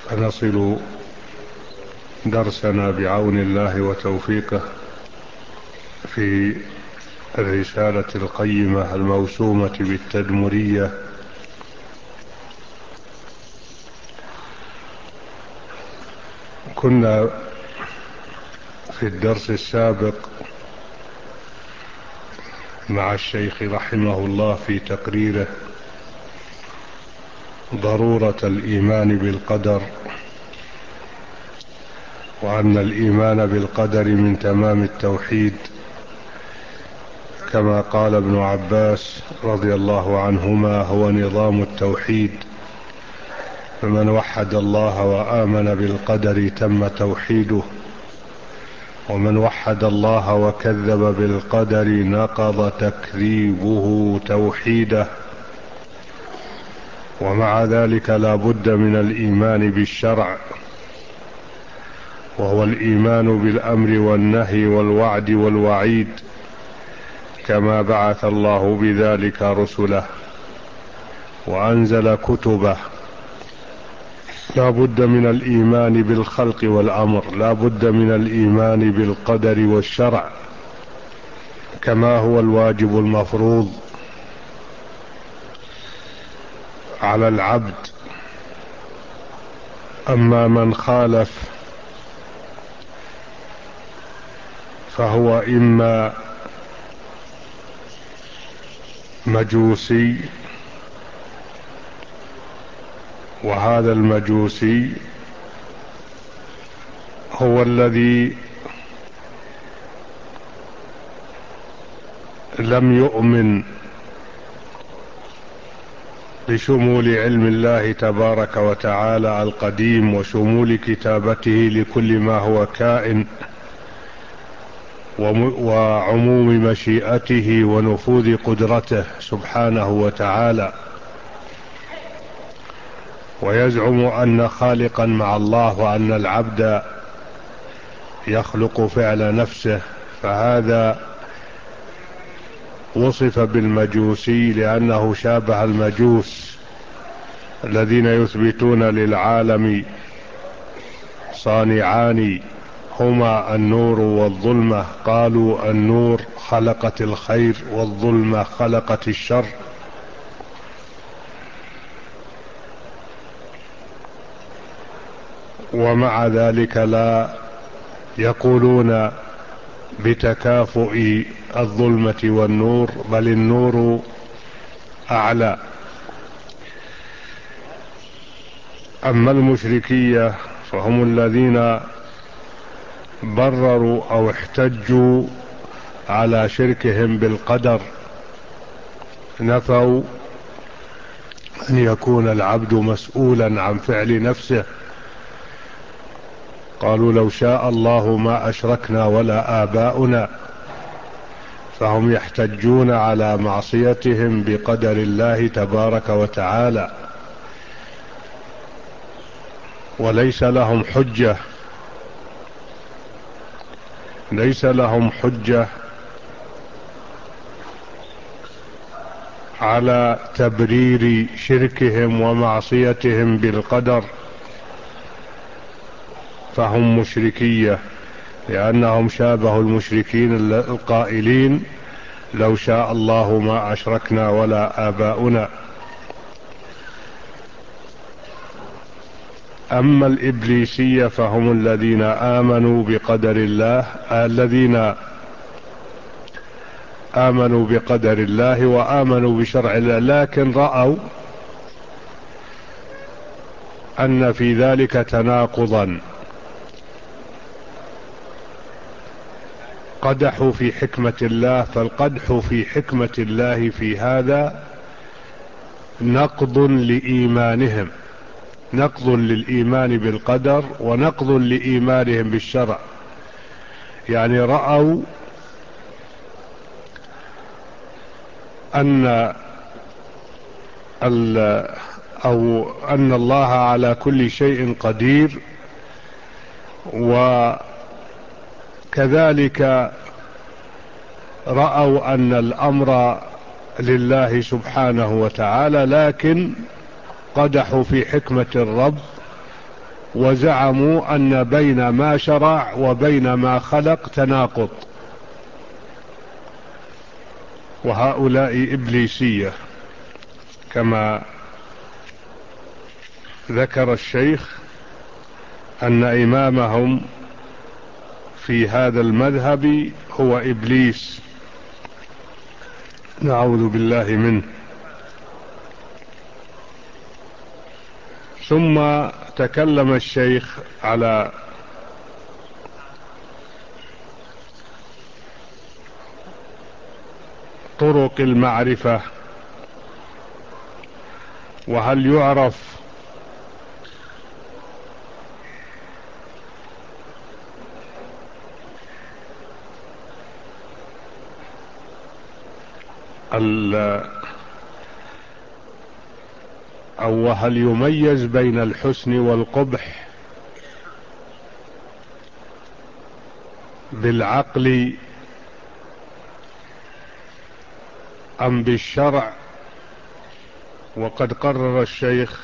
فنصل درسنا بعون الله وتوفيقه في الرسالة القيمة الموسومة بالتدمرية. كنا في الدرس السابق مع الشيخ رحمه الله في تقريره ضرورة الإيمان بالقدر، وأن الإيمان بالقدر من تمام التوحيد، كما قال ابن عباس رضي الله عنهما: هو نظام التوحيد، فمن وحد الله وآمن بالقدر تم توحيده، ومن وحد الله وكذب بالقدر نقض تكذيبه توحيده. ومع ذلك لا بد من الإيمان بالشرع، وهو الإيمان بالأمر والنهي والوعد والوعيد، كما بعث الله بذلك رسله وأنزل كتبه. لا بد من الإيمان بالخلق والأمر، لا بد من الإيمان بالقدر والشرع، كما هو الواجب المفروض على العبد. أما من خالف فهو إما مجوسي، وهذا المجوسي هو الذي لم يؤمن بشمول علم الله تبارك وتعالى القديم وشمول كتابته لكل ما هو كائن، وعموم مشيئته ونفوذ قدرته سبحانه وتعالى، ويزعم أن خالقا مع الله، وأن العبد يخلق فعل نفسه. فهذا وصف بالمجوسي لأنه شابه المجوس الذين يثبتون للعالم صانعان هما النور والظلمة، قالوا النور خلقت الخير والظلمة خلقت الشر. ومع ذلك لا يقولون بتكافؤ الظلمة والنور، بل النور أعلى. أما المشركية فهم الذين برروا أو احتجوا على شركهم بالقدر، نفوا أن يكون العبد مسؤولا عن فعل نفسه. قالوا لو شاء الله ما أشركنا ولا آباؤنا، فهم يحتجون على معصيتهم بقدر الله تبارك وتعالى، وليس لهم حجة، ليس لهم حجة على تبرير شركهم ومعصيتهم بالقدر، فهم مشركية، لأنهم شابهوا المشركين القائلين لو شاء الله ما أشركنا ولا آباؤنا. أما الإبليسية فهم الذين آمنوا بقدر الله، الذين آمنوا بقدر الله وآمنوا بشرع الله، لكن رأوا أن في ذلك تناقضا، قدحوا في حكمة الله، فالقدح في حكمة الله في هذا نقض لإيمانهم، نقض للإيمان بالقدر ونقض لإيمانهم بالشرع. يعني رأوا أن أو أن الله على كل شيء قدير، وكذلك رأوا أن الأمر لله سبحانه وتعالى، لكن قدحوا في حكمة الرب وزعموا أن بين ما شرع وبين ما خلق تناقض، وهؤلاء إبليسية كما ذكر الشيخ أن إمامهم في هذا المذهب هو إبليس، نعوذ بالله منه. ثم تكلم الشيخ على طرق المعرفة، وهل يعرف أو هل يميز بين الحسن والقبح بالعقل أم بالشرع؟ وقد قرر الشيخ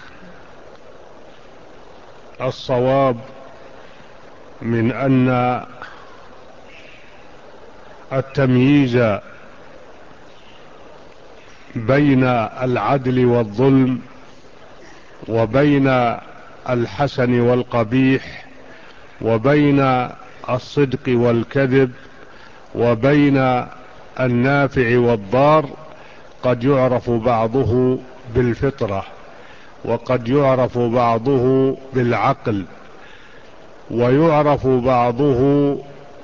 الصواب من أن التمييز بين العدل والظلم وبين الحسن والقبيح وبين الصدق والكذب وبين النافع والضار قد يعرف بعضه بالفطرة، وقد يعرف بعضه بالعقل، ويعرف بعضه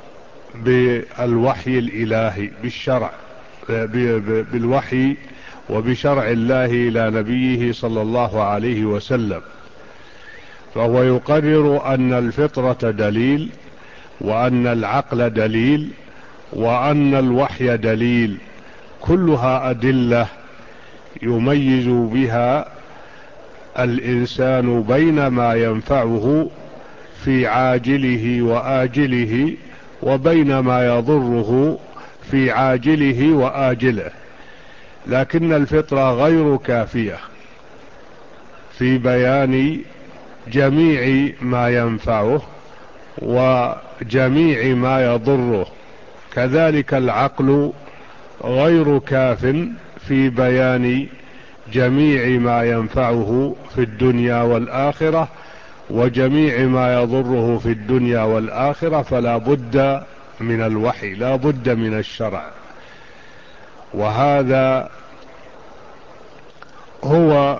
بالوحي الإلهي بالشرع، بالوحي وبشرع الله إلى نبيه صلى الله عليه وسلم. فهو يقرر أن الفطرة دليل، وأن العقل دليل، وأن الوحي دليل، كلها أدلة يميز بها الإنسان بين ما ينفعه في عاجله وآجله وبين ما يضره في عاجله وآجله. لكن الفطرة غير كافية في بيان جميع ما ينفعه وجميع ما يضره، كذلك العقل غير كاف في بيان جميع ما ينفعه في الدنيا والآخرة وجميع ما يضره في الدنيا والآخرة. فلا بد من الوحي، لا بد من الشرع، وهذا هو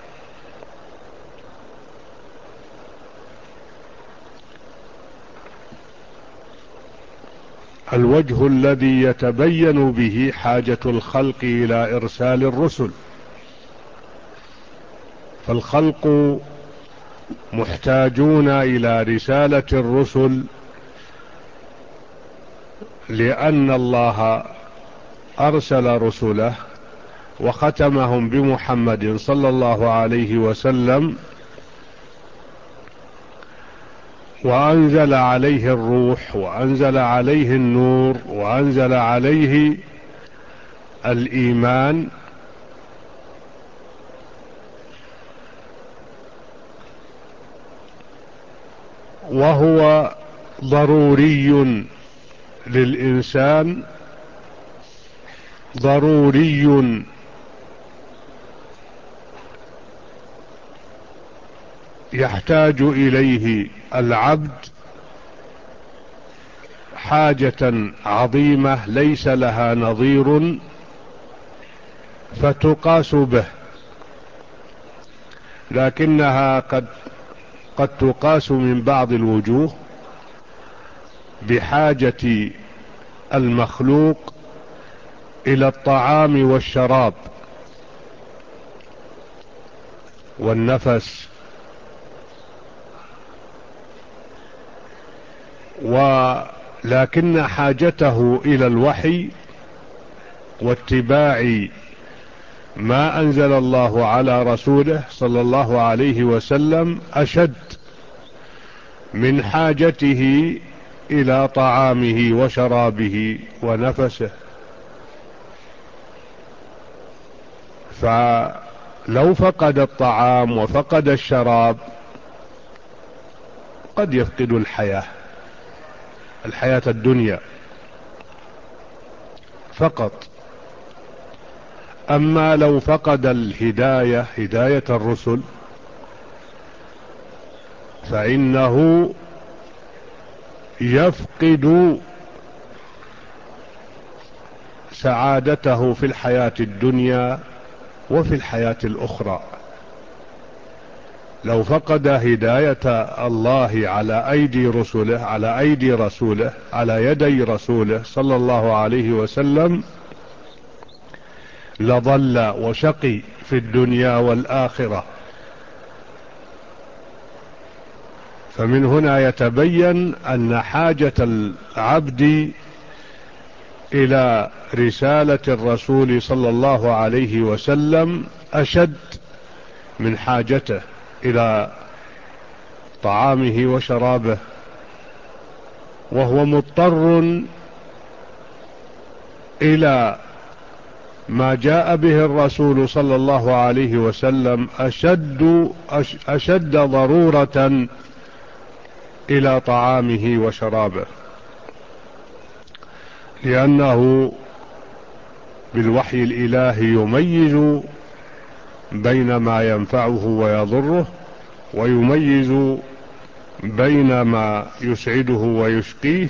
الوجه الذي يتبين به حاجة الخلق إلى إرسال الرسل. فالخلق محتاجون إلى رسالة الرسل، لأن الله أرسل رسله وختمهم بمحمد صلى الله عليه وسلم، وأنزل عليه الروح وأنزل عليه النور وأنزل عليه الإيمان، وهو ضروري للإنسان، ضروري يحتاج إليه العبد حاجة عظيمة ليس لها نظير فتقاس به، لكنها قد تقاس من بعض الوجوه بحاجة المخلوق إلى الطعام والشراب والنفس، ولكن حاجته إلى الوحي واتباع ما أنزل الله على رسوله صلى الله عليه وسلم أشد من حاجته إلى طعامه وشرابه ونفسه. فلو فقد الطعام وفقد الشراب قد يفقد الحياة الدنيا فقط. أما لو فقد هداية الرسل فإنه يفقد سعادته في الحياة الدنيا وفي الحياة الأخرى. لو فقد هداية الله على أيدي رسوله على يدي رسوله صلى الله عليه وسلم لضل وشقي في الدنيا والآخرة. فمن هنا يتبين أن حاجة العبد إلى رسالة الرسول صلى الله عليه وسلم أشد من حاجته إلى طعامه وشرابه، وهو مضطر إلى ما جاء به الرسول صلى الله عليه وسلم أشد ضرورة إلى طعامه وشرابه، لأنه بالوحي الإلهي يميز بين ما ينفعه ويضره، ويميز بين ما يسعده ويشقيه،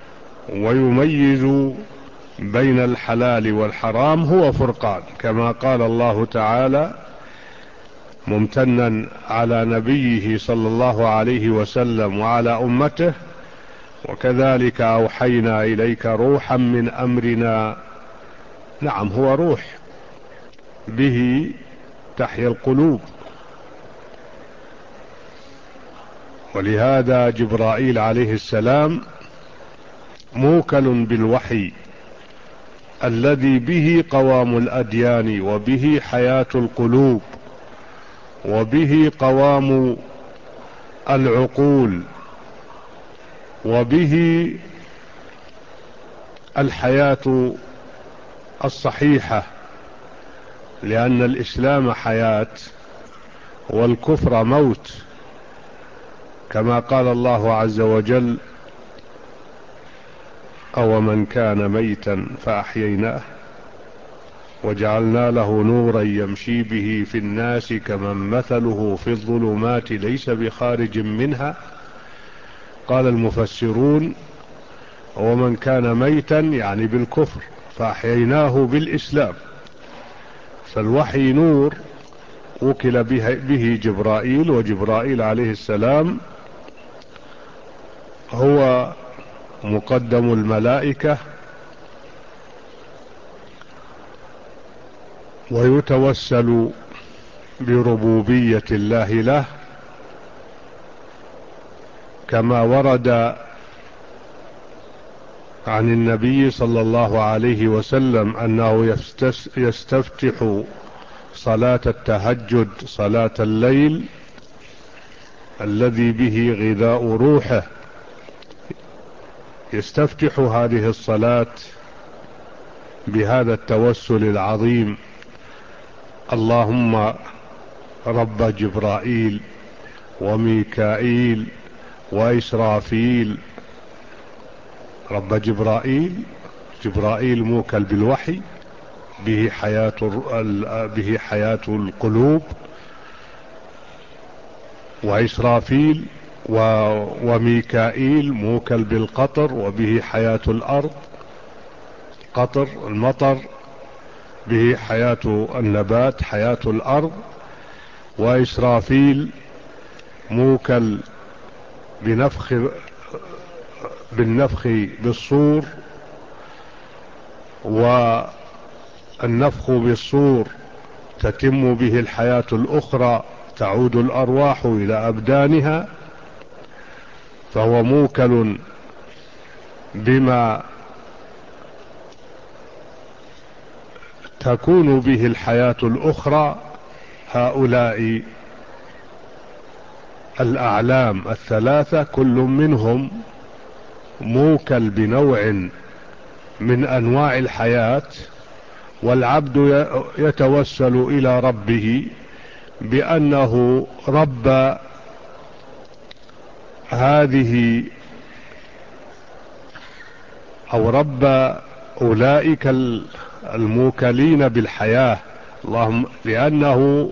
ويميز بين الحلال والحرام. هو فرقان، كما قال الله تعالى ممتنا على نبيه صلى الله عليه وسلم وعلى أمته: وكذلك أوحينا إليك روحا من أمرنا. نعم، هو روح، به تحيا القلوب. ولهذا جبرائيل عليه السلام موكل بالوحي الذي به قوام الأديان، وبه حياة القلوب، وبه قوام العقول، وبه الحياة الصحيحة، لأن الإسلام حياة والكفر موت، كما قال الله عز وجل: أو من كان ميتا فأحييناه وجعلنا له نورا يمشي به في الناس كمن مثله في الظلمات ليس بخارج منها. قال المفسرون: ومن كان ميتا يعني بالكفر فأحييناه بالإسلام. فالوحي نور وكل به جبرائيل، وجبرائيل عليه السلام هو مقدم الملائكة، ويتوسل بربوبية الله له، كما ورد عن النبي صلى الله عليه وسلم أنه يستفتح صلاة التهجد، صلاة الليل الذي به غذاء روحه، يستفتح هذه الصلاة بهذا التوسل العظيم: اللهم رب جبرائيل وميكائيل وإسرافيل. رب جبرائيل موكل بالوحي، به حياة القلوب، وإسرافيل وميكائيل موكل بالقطر، وبه حياة الأرض، قطر المطر، به حياة النبات، حياة الأرض. وإسرافيل موكل بالنفخ بالصور، والنفخ بالصور تتم به الحياة الأخرى، تعود الأرواح إلى أبدانها، فهو موكل بما تكون به الحياة الأخرى. هؤلاء الأعلام الثلاثة كل منهم موكل بنوع من أنواع الحياة، والعبد يتوسل إلى ربه بأنه رب هذه أو رب أولئك الموكلين بالحياة، اللهم لأنه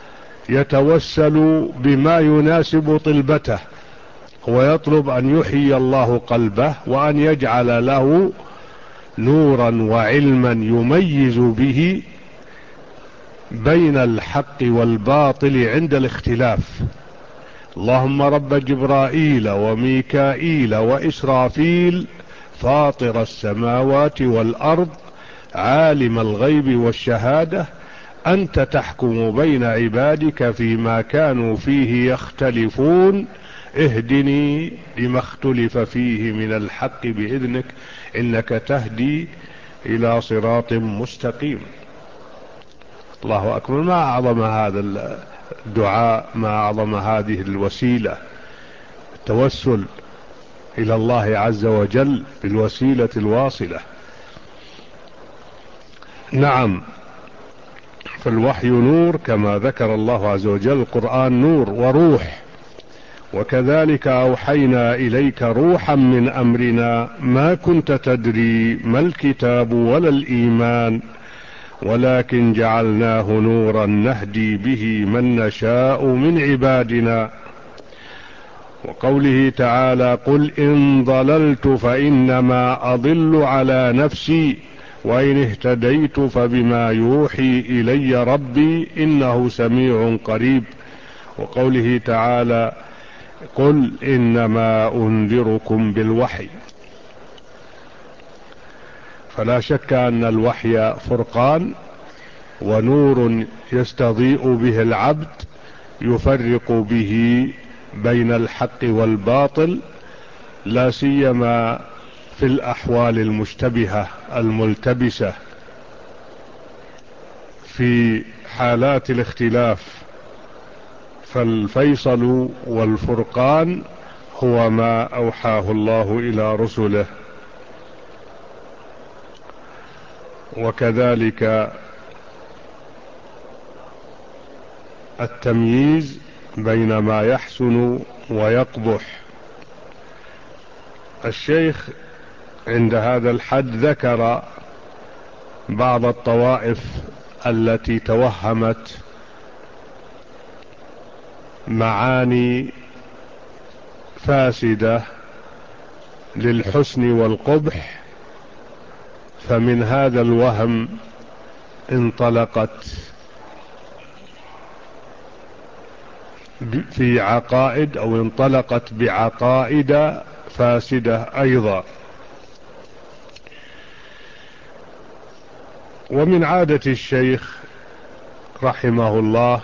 يتوسل بما يناسب طلبته، ويطلب أن يحيي الله قلبه وأن يجعل له نورا وعلما يميز به بين الحق والباطل عند الاختلاف. اللهم رب جبرائيل وميكائيل وإسرافيل فاطر السماوات والأرض عالم الغيب والشهادة أنت تحكم بين عبادك فيما كانوا فيه يختلفون اهدني لما اختلف فيه من الحق بإذنك إنك تهدي إلى صراط مستقيم. الله أكبر، ما أعظم هذا الدعاء، ما أعظم هذه الوسيلة، التوسل إلى الله عز وجل بالوسيلة الواصلة. نعم، فالوحي نور كما ذكر الله عز وجل، القرآن نور وروح، وكذلك أوحينا إليك روحا من أمرنا ما كنت تدري ما الكتاب ولا الإيمان ولكن جعلناه نورا نهدي به من نشاء من عبادنا. وقوله تعالى قل إن ضللت فإنما أضل على نفسي وإن اهتديت فبما يوحي إلي ربي إنه سميع قريب. وقوله تعالى قل إنما أنذركم بالوحي. فلا شك أن الوحي فرقان ونور يستضيء به العبد يفرق به بين الحق والباطل، لا سيما في الأحوال المشتبهة الملتبسة في حالات الاختلاف. فالفيصل والفرقان هو ما أوحاه الله إلى رسله، وكذلك التمييز بين ما يحسن ويقبح. الشيخ عند هذا الحد ذكر بعض الطوائف التي توهمت معاني فاسدة للحسن والقبح، فمن هذا الوهم انطلقت في عقائد أو انطلقت بعقائد فاسدة أيضا. ومن عادة الشيخ رحمه الله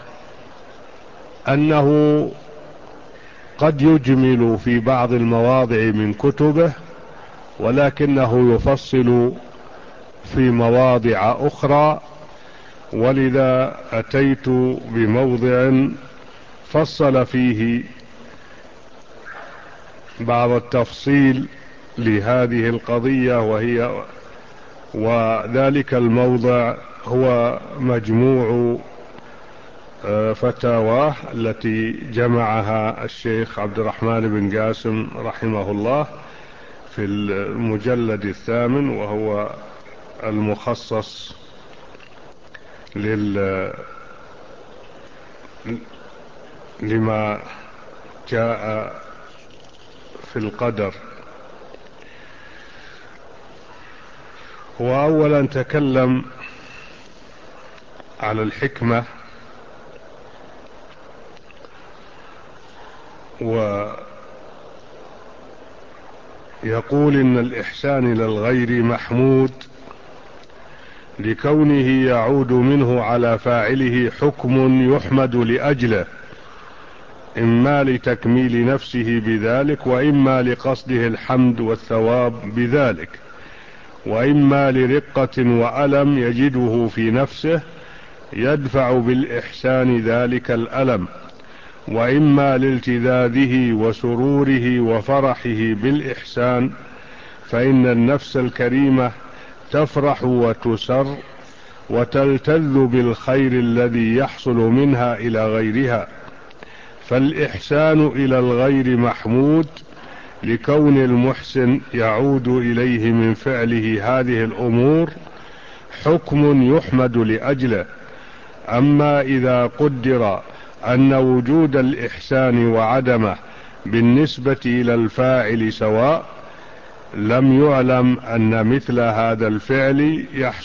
أنه قد يجمل في بعض المواضع من كتبه، ولكنه يفصل في مواضع أخرى، ولذا أتيت بموضع فصل فيه بعض التفصيل لهذه القضية، وذلك الموضع هو مجموع فتاواه التي جمعها الشيخ عبد الرحمن بن قاسم رحمه الله في المجلد 8، وهو المخصص لما جاء في القدر. هو أولا تكلم على الحكمة، ويقول إن الإحسان إلى الغير محمود لكونه يعود منه على فاعله حكم يحمد لأجله، إما لتكميل نفسه بذلك، وإما لقصده الحمد والثواب بذلك، وإما لرقة وألم يجده في نفسه يدفع بالإحسان ذلك الألم، وإما لالتذاذه وسروره وفرحه بالإحسان، فإن النفس الكريمة تفرح وتسر وتلتذ بالخير الذي يحصل منها إلى غيرها، فالإحسان إلى الغير محمود لكون المحسن يعود إليه من فعله هذه الأمور حكم يحمد لأجله. أما إذا قدر أن وجود الإحسان وعدمه بالنسبة إلى الفاعل سواء، لم يعلم أن مثل هذا الفعل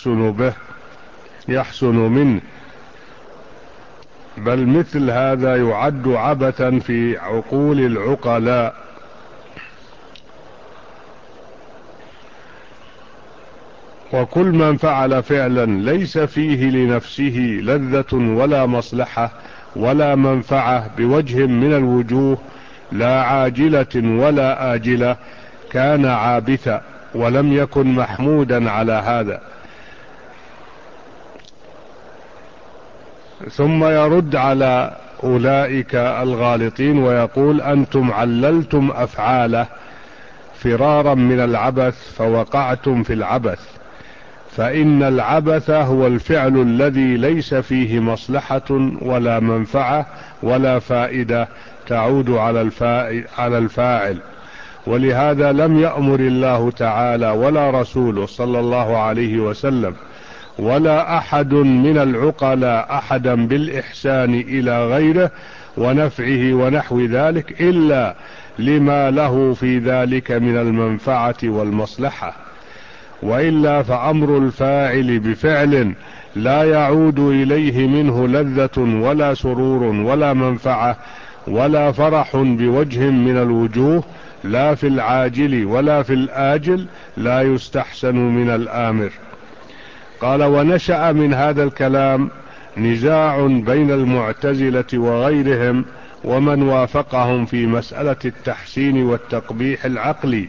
يحسن منه، بل مثل هذا يعد عبثا في عقول العقلاء. وكل من فعل فعلا ليس فيه لنفسه لذة ولا مصلحة ولا منفعة بوجه من الوجوه، لا عاجلة ولا آجلة، كان عابثا ولم يكن محمودا على هذا. ثم يرد على أولئك الغالطين ويقول: أنتم عللتم أفعاله فرارا من العبث فوقعتم في العبث، فإن العبث هو الفعل الذي ليس فيه مصلحة ولا منفعة ولا فائدة تعود على الفاعل. ولهذا لم يأمر الله تعالى ولا رسوله صلى الله عليه وسلم ولا أحد من العقلاء أحدا بالإحسان إلى غيره ونفعه ونحو ذلك إلا لما له في ذلك من المنفعة والمصلحة، وإلا فأمر الفاعل بفعل لا يعود إليه منه لذة ولا سرور ولا منفعة ولا فرح بوجه من الوجوه، لا في العاجل ولا في الآجل، لا يستحسن من الآمر. قال: ونشأ من هذا الكلام نزاع بين المعتزلة وغيرهم ومن وافقهم في مسألة التحسين والتقبيح العقلي،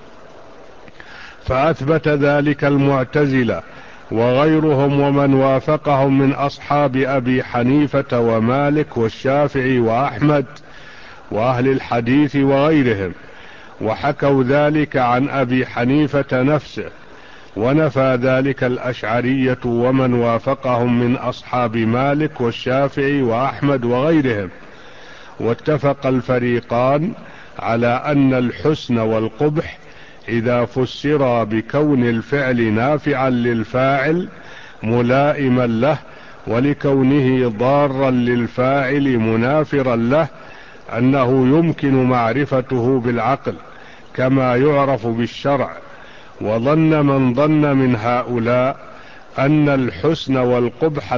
فأثبت ذلك المعتزلة وغيرهم ومن وافقهم من أصحاب أبي حنيفة ومالك والشافعي وأحمد وأهل الحديث وغيرهم، وحكوا ذلك عن أبي حنيفة نفسه، ونفى ذلك الأشعرية ومن وافقهم من أصحاب مالك والشافعي وأحمد وغيرهم. واتفق الفريقان على أن الحسن والقبح إذا فسر بكون الفعل نافعا للفاعل ملائما له، ولكونه ضارا للفاعل منافرا له، أنه يمكن معرفته بالعقل كما يعرف بالشرع. وظن من ظن من هؤلاء أن الحسن والقبح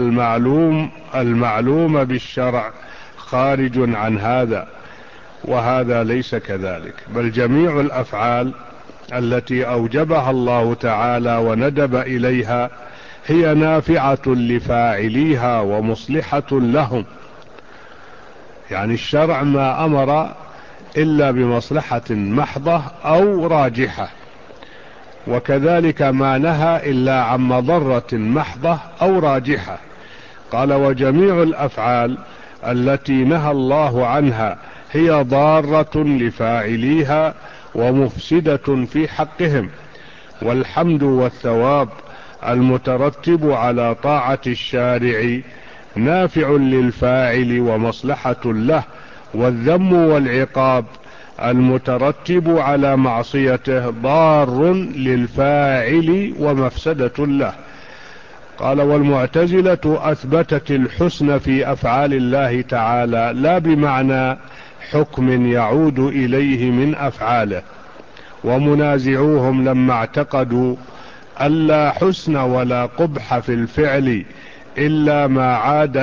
المعلوم بالشرع خارج عن هذا، وهذا ليس كذلك، بل جميع الأفعال التي أوجبها الله تعالى وندب إليها هي نافعة لفاعليها ومصلحة لهم. يعني الشرع ما أمر إلا بمصلحة محضة أو راجحة، وكذلك ما نهى إلا عن مضرة محضة أو راجحة. قال: وجميع الأفعال التي نهى الله عنها هي ضارة لفاعليها ومفسدة في حقهم، والحمد والثواب المترتب على طاعة الشارع نافع للفاعل ومصلحة له، والذم والعقاب المترتب على معصيته ضار للفاعل ومفسدة له. قال: والمعتزلة أثبتت الحسن في أفعال الله تعالى لا بمعنى حكم يعود إليه من أفعاله، ومنازعوهم لما اعتقدوا أن لا حسن ولا قبح في الفعل إلا ما عاد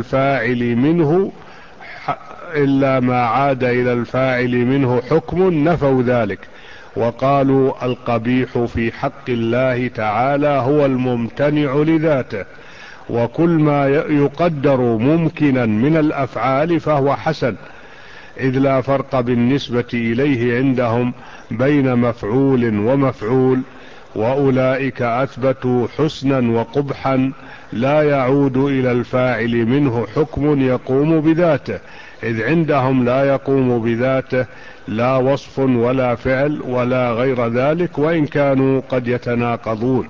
إلى الفاعل منه حكم، نفوا ذلك وقالوا: القبيح في حق الله تعالى هو الممتنع لذاته، وكل ما يقدر ممكنا من الأفعال فهو حسن، إذ لا فرق بالنسبة إليه عندهم بين مفعول ومفعول. وأولئك أثبتوا حسنا وقبحا لا يعود إلى الفاعل منه حكم يقوم بذاته، إذ عندهم لا يقوم بذاته لا وصف ولا فعل ولا غير ذلك، وإن كانوا قد يتناقضون.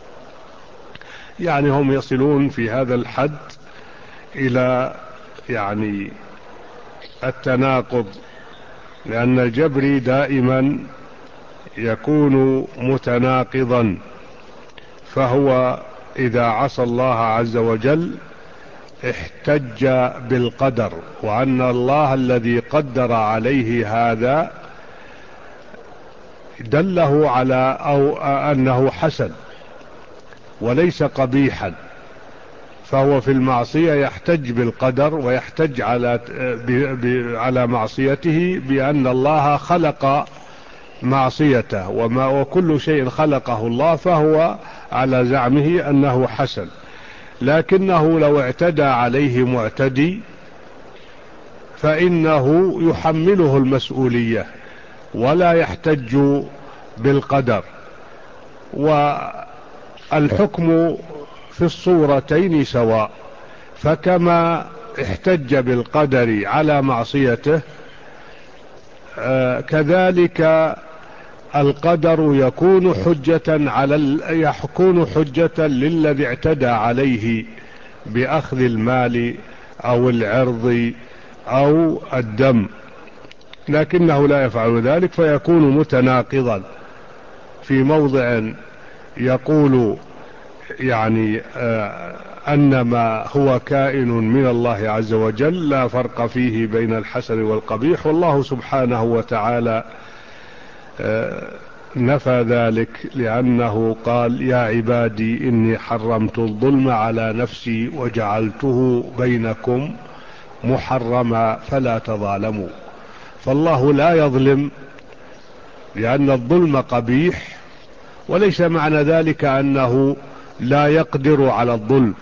يعني هم يصلون في هذا الحد إلى التناقض، لأن الجبري دائما يكون متناقضا، فهو إذا عصى الله عز وجل احتج بالقدر، وأن الله الذي قدر عليه هذا دله على أو أنه حسن وليس قبيحا، فهو في المعصية يحتج بالقدر ويحتج على معصيته بأن الله خلق معصيته، وكل شيء خلقه الله فهو على زعمه أنه حسن. لكنه لو اعتدى عليه معتدي فإنه يحمله المسؤولية ولا يحتج بالقدر، والحكم في الصورتين سواء. فكما احتج بالقدر على معصيته كذلك القدر يكون حجة للذي اعتدى عليه بأخذ المال أو العرض أو الدم، لكنه لا يفعل ذلك، فيكون متناقضا. في موضع يقول يعني أن ما هو كائن من الله عز وجل لا فرق فيه بين الحسن والقبيح، والله سبحانه وتعالى نفى ذلك، لأنه قال: يا عبادي إني حرمت الظلم على نفسي وجعلته بينكم محرما فلا تظالموا. فالله لا يظلم، لأن الظلم قبيح، وليس معنى ذلك أنه لا يقدر على الظلم،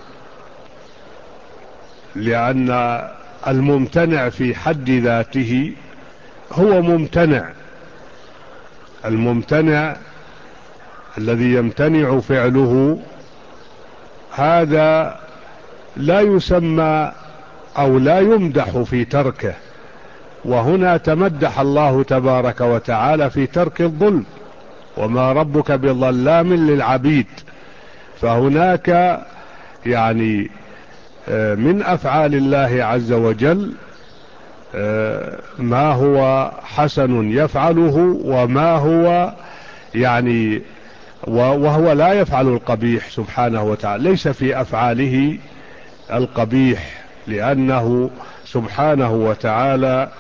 لأن الممتنع في حد ذاته هو ممتنع. الممتنع الذي يمتنع فعله هذا لا يسمى أو لا يمدح في تركه، وهنا تمدح الله تبارك وتعالى في ترك الظلم: وما ربك بظلام للعبيد. فهناك يعني من أفعال الله عز وجل ما هو حسن يفعله، وما هو يعني وهو لا يفعل القبيح سبحانه وتعالى. ليس في أفعاله القبيح، لأنه سبحانه وتعالى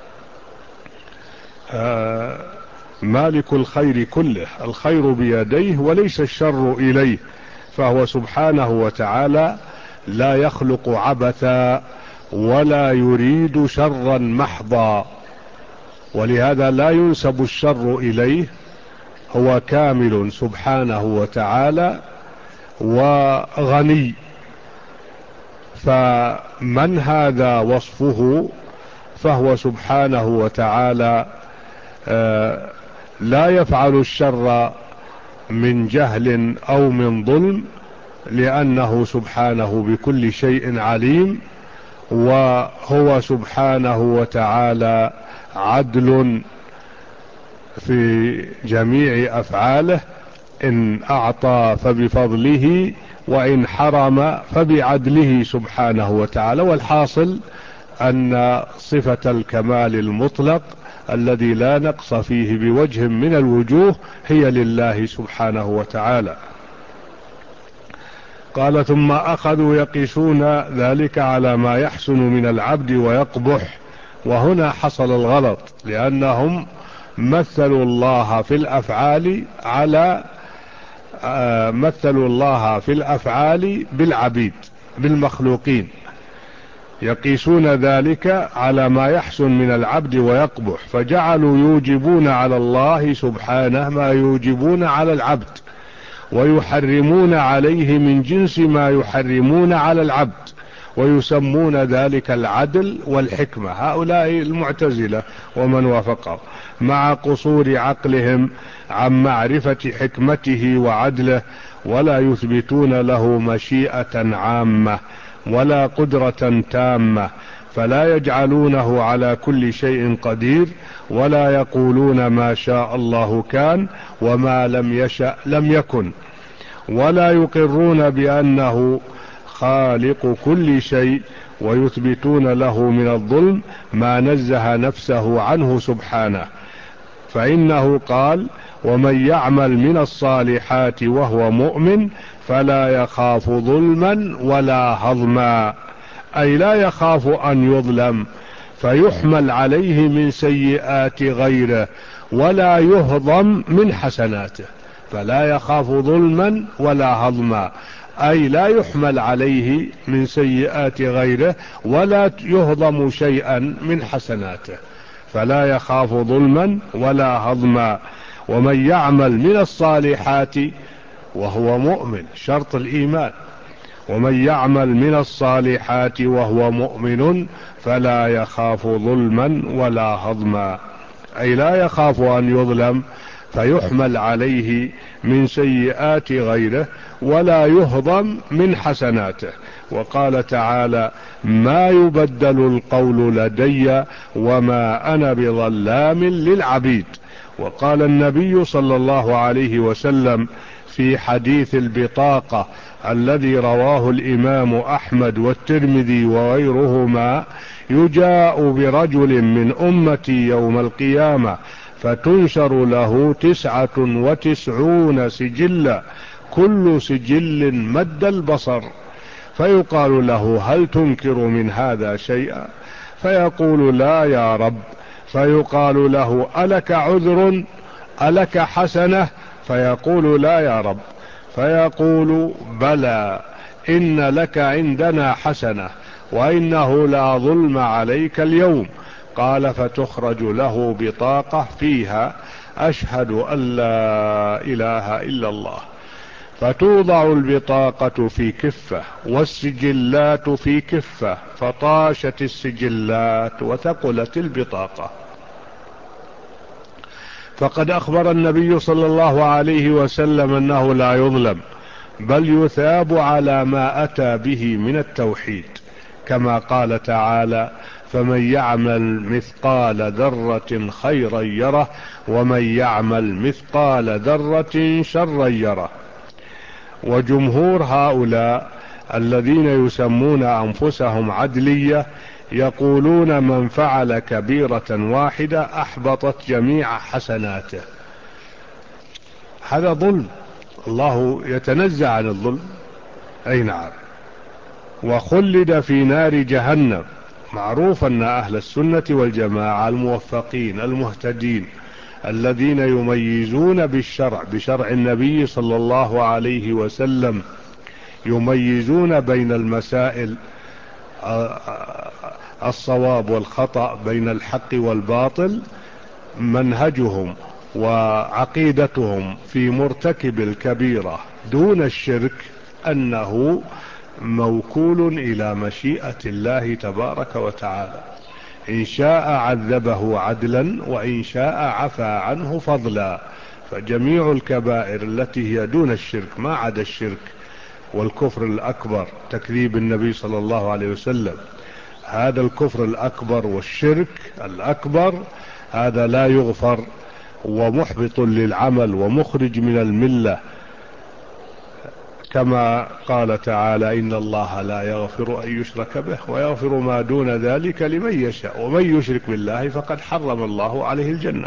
مالك الخير كله، الخير بيديه وليس الشر إليه، فهو سبحانه وتعالى لا يخلق عبثا ولا يريد شرا محضا، ولهذا لا ينسب الشر إليه. هو كامل سبحانه وتعالى وغني، فمن هذا وصفه فهو سبحانه وتعالى لا يفعل الشر من جهل أو من ظلم، لأنه سبحانه بكل شيء عليم، وهو سبحانه وتعالى عدل في جميع أفعاله. إن أعطى فبفضله، وإن حرم فبعدله سبحانه وتعالى. والحاصل أن صفة الكمال المطلق الذي لا نقص فيه بوجه من الوجوه هي لله سبحانه وتعالى. قال: ثم أخذوا يقيسون ذلك على ما يحسن من العبد ويقبح. وهنا حصل الغلط، لأنهم مثلوا الله في الأفعال بالعبيد، بالمخلوقين، يقيسون ذلك على ما يحسن من العبد ويقبح، فجعلوا يوجبون على الله سبحانه ما يوجبون على العبد، ويحرمون عليه من جنس ما يحرمون على العبد، ويسمون ذلك العدل والحكمة. هؤلاء المعتزلة ومن وافقهم، مع قصور عقلهم عن معرفة حكمته وعدله، ولا يثبتون له مشيئة عامة ولا قدرة تامة، فلا يجعلونه على كل شيء قدير، ولا يقولون ما شاء الله كان وما لم يشأ لم يكن، ولا يقرون بأنه خالق كل شيء، ويثبتون له من الظلم ما نزه نفسه عنه سبحانه، فإنه قال: ومن يعمل من الصالحات وهو مؤمن فلا يخاف ظلما ولا هضما، أي لا يخاف أن يظلم فيحمل عليه من سيئات غيره ولا يهضم من حسناته. فلا يخاف ظلما ولا هضما، أي لا يحمل عليه من سيئات غيره ولا يهضم شيئا من حسناته، فلا يخاف ظلما ولا هضما. ومن يعمل من الصالحات وهو مؤمن، شرط الإيمان، ومن يعمل من الصالحات وهو مؤمن فلا يخاف ظلما ولا هضما، أي لا يخاف أن يظلم فيحمل عليه من سيئات غيره ولا يهضم من حسناته. وقال تعالى: ما يبدل القول لدي وما أنا بظلام للعبيد. وقال النبي صلى الله عليه وسلم في حديث البطاقة الذي رواه الإمام أحمد والترمذي وغيرهما: يجاء برجل من أمتي يوم القيامة فتنشر له 99 سجلا، كل سجل مد البصر، فيقال له: هل تنكر من هذا شيئا؟ فيقول: لا يا رب. فيقال له: ألك عذر؟ ألك حسنة؟ فيقول: لا يا رب. فيقول: بلى، إن لك عندنا حسنة وإنه لا ظلم عليك اليوم. قال: فتخرج له بطاقة فيها: أشهد أن لا إله إلا الله. فتوضع البطاقة في كفة والسجلات في كفة، فطاشت السجلات وثقلت البطاقة. فقد أخبر النبي صلى الله عليه وسلم أنه لا يظلم، بل يثاب على ما أتى به من التوحيد، كما قال تعالى: فمن يعمل مثقال ذرة خيرا يره ومن يعمل مثقال ذرة شرا يره. وجمهور هؤلاء الذين يسمون أنفسهم عدلية يقولون: من فعل كبيرة واحدة أحبطت جميع حسناته. هذا ظلم، الله يتنزه عن الظلم. أي نعم. وخلد في نار جهنم. معروف أن أهل السنة والجماعة الموفقين المهتدين الذين يميزون بالشرع، بشرع النبي صلى الله عليه وسلم، يميزون بين المسائل الصواب والخطأ، بين الحق والباطل، منهجهم وعقيدتهم في مرتكب الكبيرة دون الشرك أنه موكول إلى مشيئة الله تبارك وتعالى، إن شاء عذبه عدلا وإن شاء عفى عنه فضلا. فجميع الكبائر التي هي دون الشرك، ما عدا الشرك والكفر الأكبر، تكذيب النبي صلى الله عليه وسلم، هذا الكفر الأكبر والشرك الأكبر هذا لا يغفر ومحبط للعمل ومخرج من الملة، كما قال تعالى: إن الله لا يغفر أن يشرك به ويغفر ما دون ذلك لمن يشاء ومن يشرك بالله فقد حرم الله عليه الجنة.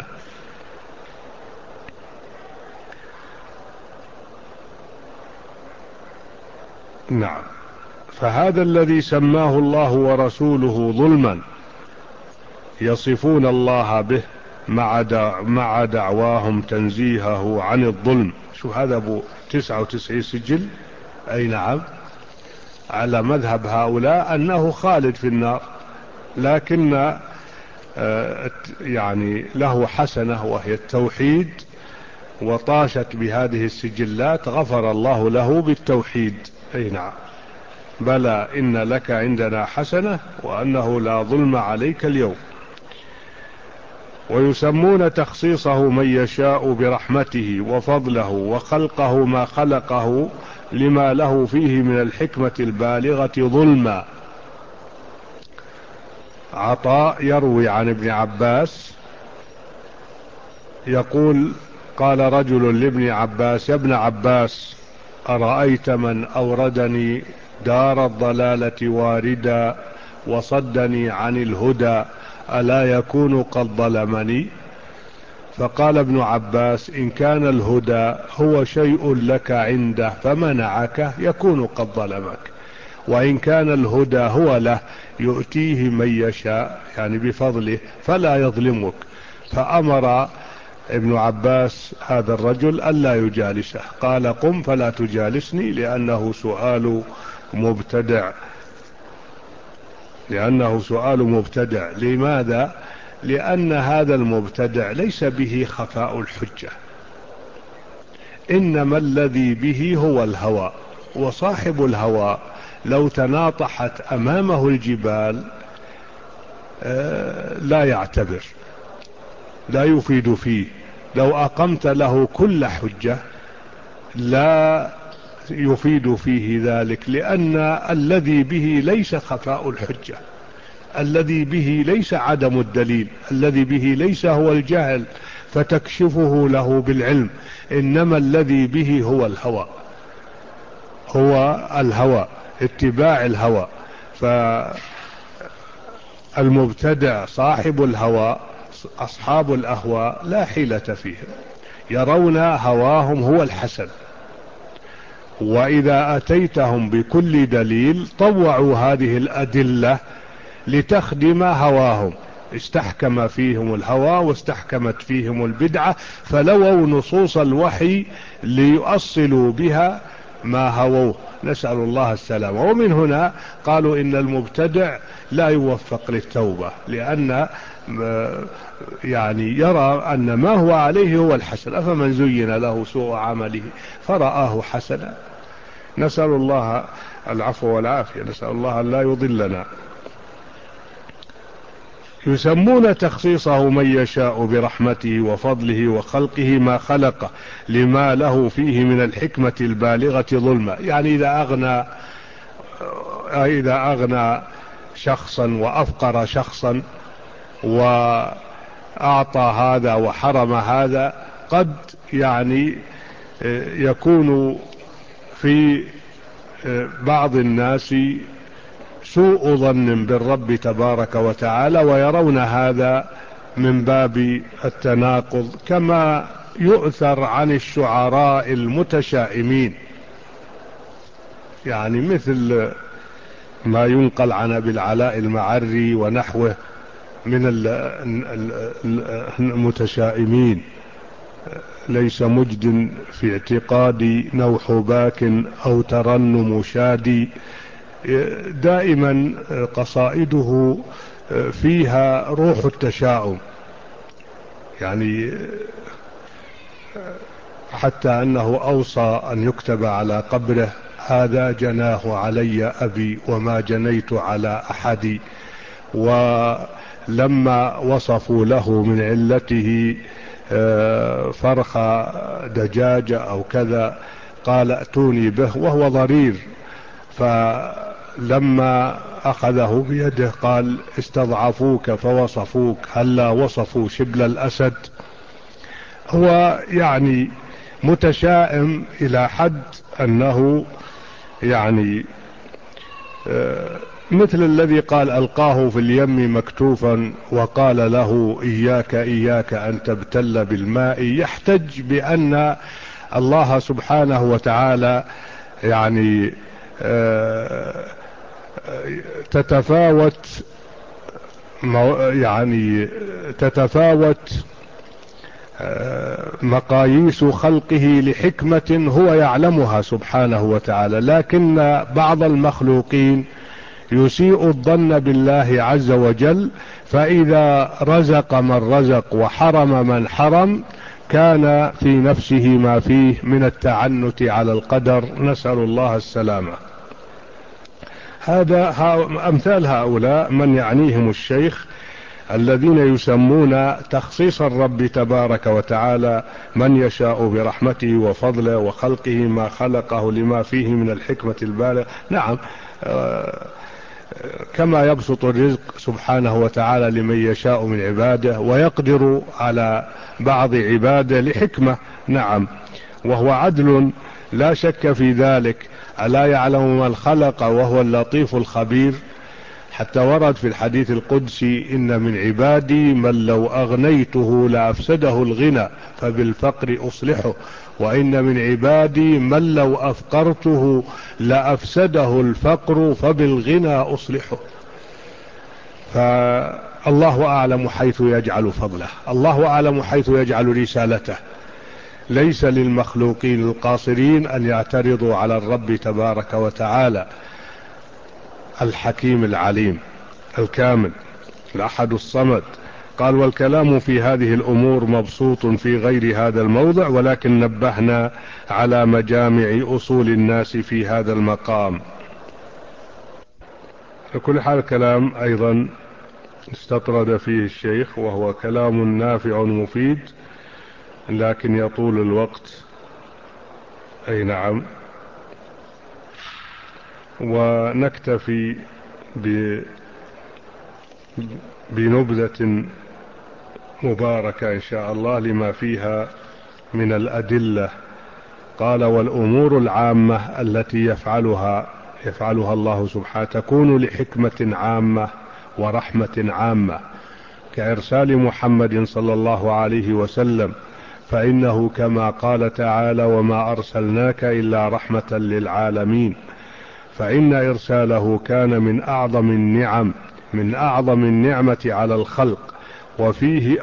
نعم. فهذا الذي سماه الله ورسوله ظلما يصفون الله به مع دعواهم تنزيهه عن الظلم. شو هذا أبو 99 سجل؟ أي نعم. على مذهب هؤلاء أنه خالد في النار، لكن يعني له حسنة وهي التوحيد، وطاشت بهذه السجلات غفر الله له بالتوحيد. أي نعم. بلى، إن لك عندنا حسنة وأنه لا ظلم عليك اليوم. ويسمون تخصيصه من يشاء برحمته وفضله وخلقه ما خلقه لما له فيه من الحكمة البالغة ظلما. عطاء يروي عن ابن عباس يقول: قال رجل لابن عباس: يا ابن عباس، أرأيت من أوردني دار الضلالة واردا وصدني عن الهدى ألا يكون قد ظلمني؟ فقال ابن عباس: إن كان الهدى هو شيء لك عنده فمنعك يكون قد ظلمك، وإن كان الهدى هو له يؤتيه من يشاء يعني بفضله فلا يظلمك. فأمر ابن عباس هذا الرجل ألا يجالسه، قال: قم فلا تجالسني، لأنه سؤال مبتدع. لماذا؟ لأن هذا المبتدع ليس به خفاء الحجة، إنما الذي به هو الهوى، وصاحب الهوى لو تناطحت أمامه الجبال لا يعتبر، لا يفيد فيه. لو أقمت له كل حجة لا يفيد فيه ذلك، لأن الذي به ليس خفاء الحجة، الذي به ليس عدم الدليل، الذي به ليس هو الجهل فتكشفه له بالعلم، إنما الذي به هو الهوى، اتباع الهوى. فالمبتدع صاحب الهوى، أصحاب الأهواء لا حيلة فيهم، يرون هواهم هو الحسن، وإذا أتيتهم بكل دليل طوعوا هذه الأدلة لتخدم هواهم، استحكم فيهم الهوى واستحكمت فيهم البدعة، فلووا نصوص الوحي ليؤصلوا بها ما هووه، نسأل الله السلامة. ومن هنا قالوا إن المبتدع لا يوفق للتوبة، لأن يعني يرى أن ما هو عليه هو الحسن، أفمن زين له سوء عمله فرآه حسنا. نسأل الله العفو والعافية، نسأل الله أن لا يضلنا. يسمون تخصيصه من يشاء برحمته وفضله وخلقه ما خلقه لما له فيه من الحكمة البالغة ظلما. يعني إذا أغنى شخصا وأفقر شخصا وأعطى هذا وحرم هذا، قد يعني يكون في بعض الناس سوء ظن بالرب تبارك وتعالى، ويرون هذا من باب التناقض، كما يؤثر عن الشعراء المتشائمين، يعني مثل ما ينقل عن أبي العلاء المعري ونحوه من المتشائمين: ليس مجد في اعتقادي نوح باك أو ترنم شادي. دائما قصائده فيها روح التشاؤم، يعني حتى أنه أوصى أن يكتب على قبره: هذا جناه علي أبي وما جنيت على أحد. ولما وصفوا له من علته فرخ دجاجة أو كذا قال: ائتوني به، وهو ضرير. فلما أخذه بيده قال: استضعفوك فوصفوك، هلا وصفوا شبل الأسد. هو يعني متشائم إلى حد أنه يعني مثل الذي قال: ألقاه في اليم مكتوفا وقال له: إياك إياك أن تبتل بالماء. يحتج بأن الله سبحانه وتعالى يعني تتفاوت مقاييس خلقه لحكمة هو يعلمها سبحانه وتعالى، لكن بعض المخلوقين يسيء الظن بالله عز وجل، فإذا رزق من رزق وحرم من حرم كان في نفسه ما فيه من التعنت على القدر، نسأل الله السلامة. أمثال هؤلاء من يعنيهم الشيخ، الذين يسمون تخصيص الرب تبارك وتعالى من يشاء برحمته وفضله وخلقه ما خلقه لما فيه من الحكمة البالغة. نعم، كما يبسط الرزق سبحانه وتعالى لمن يشاء من عباده، ويقدر على بعض عباده لحكمة، نعم، وهو عدل لا شك في ذلك. ألا يعلم من خلق وهو اللطيف الخبير؟ حتى ورد في الحديث القدسي: إن من عبادي من لو أغنيته لأفسده الغنى فبالفقر أصلحه، وإن من عبادي من لو أفقرته لأفسده الفقر فبالغنى أصلحه. فالله أعلم حيث يجعل فضله، الله أعلم حيث يجعل رسالته. ليس للمخلوقين القاصرين أن يعترضوا على الرب تبارك وتعالى الحكيم العليم الكامل الأحد الصمد. قال: والكلام في هذه الأمور مبسوط في غير هذا الموضع، ولكن نبهنا على مجامع أصول الناس في هذا المقام. لكل حال كلام أيضا استطرد فيه الشيخ، وهو كلام نافع مفيد، لكن يطول الوقت. أي نعم. ونكتفي بنبذة مباركة إن شاء الله لما فيها من الأدلة. قال: والأمور العامة التي يفعلها الله سبحانه تكون لحكمة عامة ورحمة عامة، كإرسال محمد صلى الله عليه وسلم، فإنه كما قال تعالى: وما أرسلناك إلا رحمة للعالمين. فإن إرساله كان من أعظم النعمة على الخلق، وفيه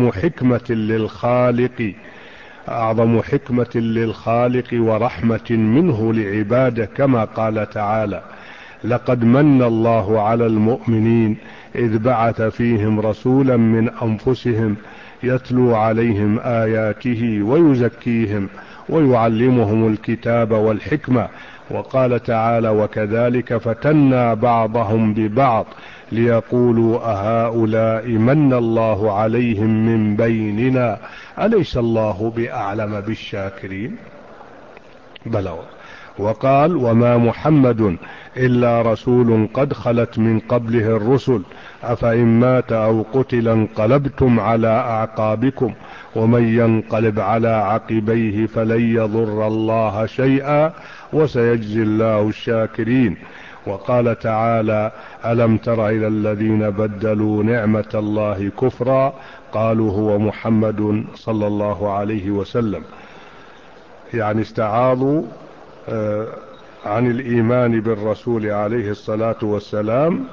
أعظم حكمة للخالق ورحمة منه لعباده، كما قال تعالى: لقد من الله على المؤمنين إذ بعث فيهم رسولا من أنفسهم يتلو عليهم آياته ويزكيهم ويعلمهم الكتاب والحكمة. وقال تعالى: وكذلك فتنا بعضهم ببعض ليقولوا أهؤلاء من الله عليهم من بيننا أليس الله بأعلم بالشاكرين. بلى. وقال: وما محمد إلا رسول قد خلت من قبله الرسل أفإن مات أو قتل انقلبتم على أعقابكم ومن ينقلب على عقبيه فلن يضر الله شيئا وسيجزي الله الشاكرين. وقال تعالى: ألم تر إلى الذين بدلوا نعمة الله كفرا قالوا هو محمد صلى الله عليه وسلم. يعني استعاضوا عن الإيمان بالرسول عليه الصلاة والسلام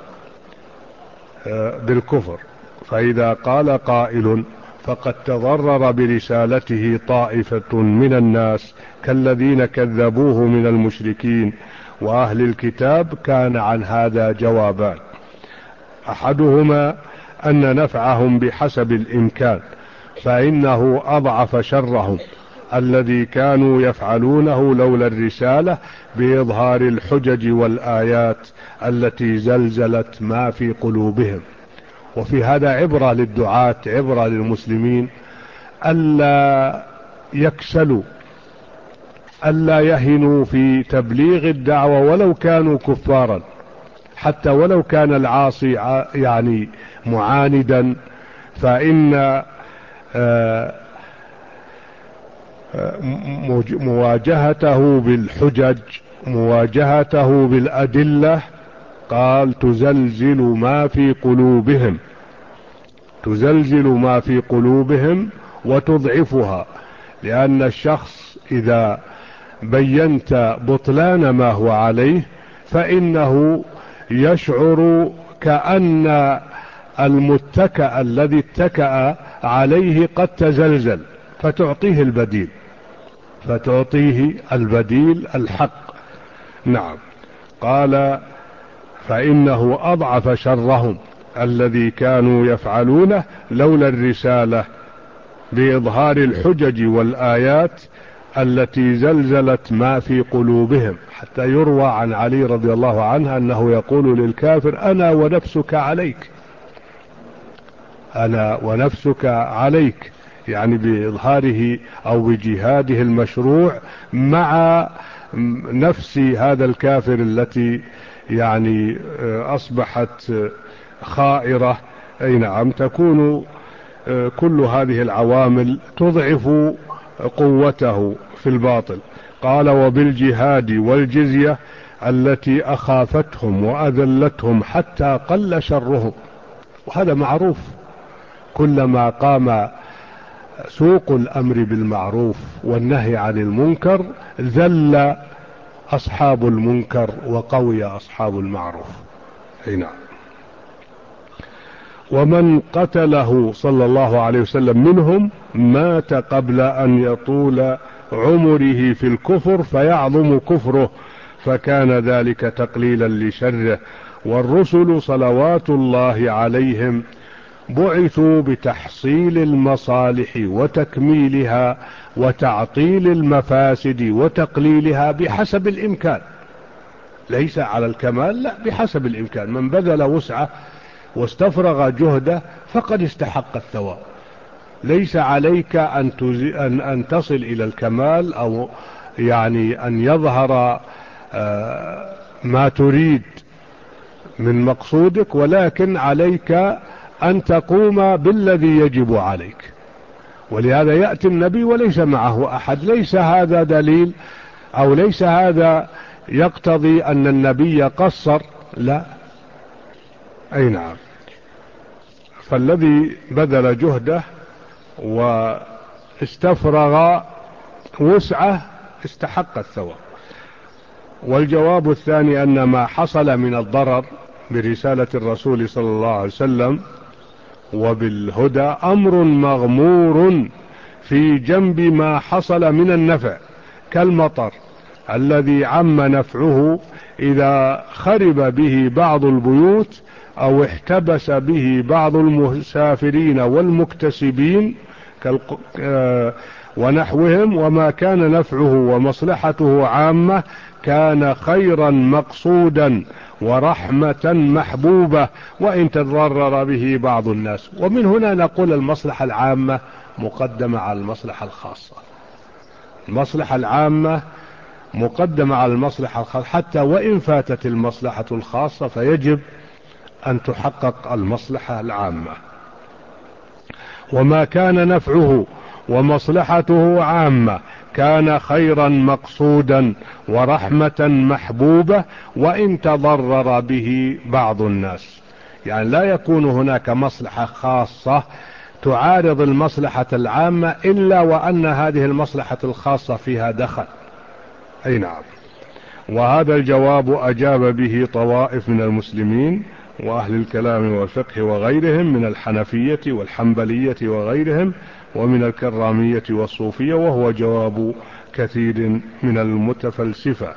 بالكفر. فإذا قال قائل: فقد تضرر برسالته طائفة من الناس كالذين كذبوه من المشركين وأهل الكتاب، كان عن هذا جوابان: أحدهما أن نفعهم بحسب الإمكان، فإنه أضعف شرهم الذي كانوا يفعلونه لولا الرسالة بإظهار الحجج والآيات التي زلزلت ما في قلوبهم. وفي هذا عبرة للدعاة، عبرة للمسلمين، ألا يكسلوا، ألا يهنوا في تبليغ الدعوة ولو كانوا كفارا، حتى ولو كان العاصي يعني معاندا، فإن مواجهته بالحجج، مواجهته بالأدلة، قال: تزلزل ما في قلوبهم وتضعفها. لأن الشخص إذا بينت بطلان ما هو عليه فإنه يشعر كأن المتكأ الذي اتكأ عليه قد تزلزل، فتعطيه البديل الحق. نعم. قال: فإنه أضعف شرهم الذي كانوا يفعلونه لولا الرسالة بإظهار الحجج والآيات التي زلزلت ما في قلوبهم. حتى يروى عن علي رضي الله عنه أنه يقول للكافر: أنا ونفسك عليك، يعني بإظهاره أو بجهاده المشروع مع نفس هذا الكافر التي يعني أصبحت خائرة. أي نعم. تكون كل هذه العوامل تضعف قوته في الباطل. قال: وبالجهاد والجزية التي أخافتهم وأذلتهم حتى قل شرهم، وهذا معروف. كلما قام سوق الأمر بالمعروف والنهي عن المنكر ذل أصحاب المنكر وقوي أصحاب المعروف. نعم. ومن قتله صلى الله عليه وسلم منهم مات قبل أن يطول عمره في الكفر فيعظم كفره، فكان ذلك تقليلا لشره. والرسل صلوات الله عليهم بعثوا بتحصيل المصالح وتكميلها وتعطيل المفاسد وتقليلها بحسب الإمكان، ليس على الكمال، لا، بحسب الإمكان. من بذل وسعه واستفرغ جهده فقد استحق الثواب. ليس عليك أن تصل إلى الكمال، أو يعني أن يظهر ما تريد من مقصودك، ولكن عليك أن تقوم بالذي يجب عليك. ولهذا يأتي النبي وليس معه أحد. ليس هذا دليل، أو ليس هذا يقتضي أن النبي قصر، لا. أي نعم. فالذي بذل جهده واستفرغ وسعه استحق الثواب. والجواب الثاني أن ما حصل من الضرر برسالة الرسول صلى الله عليه وسلم وبالهدى أمر مغمور في جنب ما حصل من النفع، كالمطر الذي عم نفعه إذا خرب به بعض البيوت أو احتبس به بعض المسافرين والمكتسبين ونحوهم، وما كان نفعه ومصلحته عامة كان خيرا مقصودا ورحمة محبوبة وإن تضرر به بعض الناس. ومن هنا نقول المصلحة العامة مقدمة على المصلحة الخاصة. المصلحة العامة مقدمة على المصلحة الخاصة، حتى وإن فاتت المصلحة الخاصة فيجب أن تحقق المصلحة العامة. وما كان نفعه ومصلحته عامة كان خيرا مقصودا ورحمة محبوبة وإن تضرر به بعض الناس. يعني لا يكون هناك مصلحة خاصة تعارض المصلحة العامة إلا وأن هذه المصلحة الخاصة فيها دخل. أي نعم. وهذا الجواب أجاب به طوائف من المسلمين وأهل الكلام والفقه وغيرهم من الحنفية والحنبلية وغيرهم، ومن الكرامية والصوفية، وهو جواب كثير من المتفلسفة.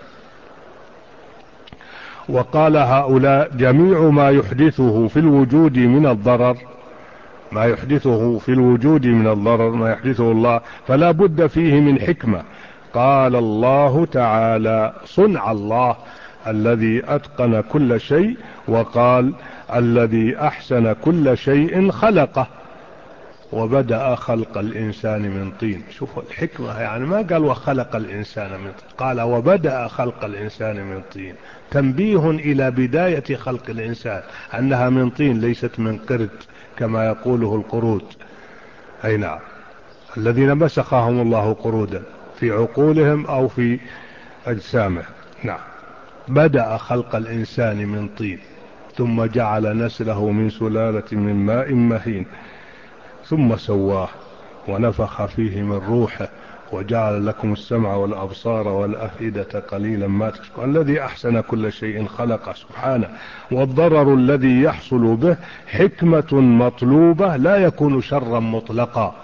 وقال هؤلاء جميع ما يحدثه في الوجود من الضرر، ما يحدثه في الوجود من الضرر، ما يحدثه الله، فلا بد فيه من حكمة. قال الله تعالى: صنع الله الذي أتقن كل شيء، وقال: الذي أحسن كل شيء خلقه، وبدأ خلق الإنسان من طين. شوفوا الحكمة، يعني ما قال وخلق الإنسان من طين، قال وبدأ خلق الإنسان من طين، تنبيه إلى بداية خلق الإنسان أنها من طين ليست من قرد كما يقوله القرود. أي نعم، الذين مسخهم الله قرودا في عقولهم أو في أجسامهم. نعم. بدأ خلق الإنسان من طين ثم جعل نسله من سلالة من ماء مهين ثم سواه ونفخ فيه من روحه وجعل لكم السمع والأبصار والأفئدة قليلا ما تشكرون. الذي أحسن كل شيء خلقه سبحانه. والضرر الذي يحصل به حكمة مطلوبة لا يكون شرا مطلقا،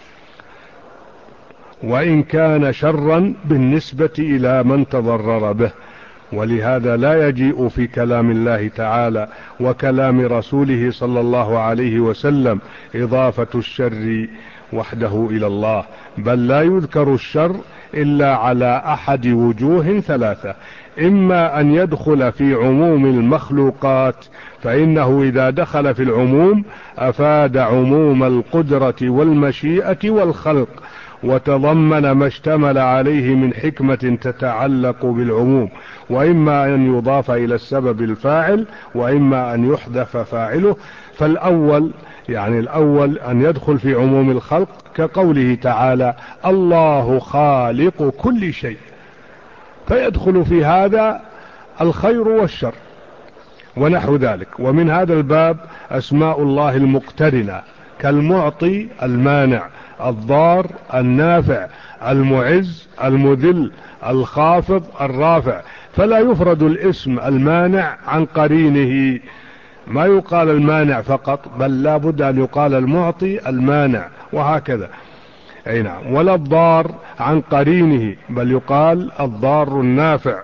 وإن كان شرا بالنسبة إلى من تضرر به. ولهذا لا يجيء في كلام الله تعالى وكلام رسوله صلى الله عليه وسلم إضافة الشر وحده إلى الله، بل لا يذكر الشر إلا على أحد وجوه ثلاثة: إما أن يدخل في عموم المخلوقات، فإنه إذا دخل في العموم أفاد عموم القدرة والمشيئة والخلق، وتضمن ما اشتمل عليه من حكمة تتعلق بالعموم، وإما أن يضاف إلى السبب الفاعل، وإما أن يحذف فاعله. فالأول يعني الأول أن يدخل في عموم الخلق، كقوله تعالى: الله خالق كل شيء، فيدخل في هذا الخير والشر ونحو ذلك. ومن هذا الباب أسماء الله المقترنة كالمعطي المانع، الضار النافع، المعز المذل، الخافض الرافع. فلا يفرد الاسم المانع عن قرينه، ما يقال المانع فقط، بل لا بد أن يقال المعطي المانع، وهكذا. أي نعم. ولا الضار عن قرينه، بل يقال الضار النافع،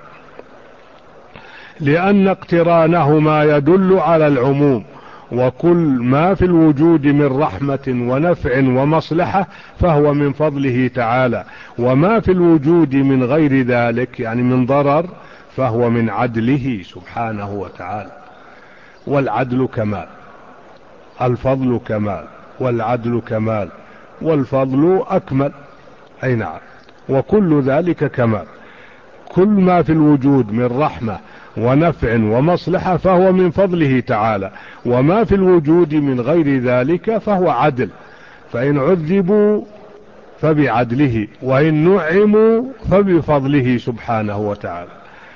لأن اقترانهما يدل على العموم. وكل ما في الوجود من رحمة ونفع ومصلحة فهو من فضله تعالى، وما في الوجود من غير ذلك يعني من ضرر فهو من عدله سبحانه وتعالى. والعدل كمال، الفضل كمال، والعدل كمال، والفضل أكمل. أي نعم. وكل ذلك كمال. كل ما في الوجود من رحمة ونفع ومصلحة فهو من فضله تعالى، وما في الوجود من غير ذلك فهو عدل. فإن عذبوا فبعدله، وإن نعموا فبفضله سبحانه وتعالى.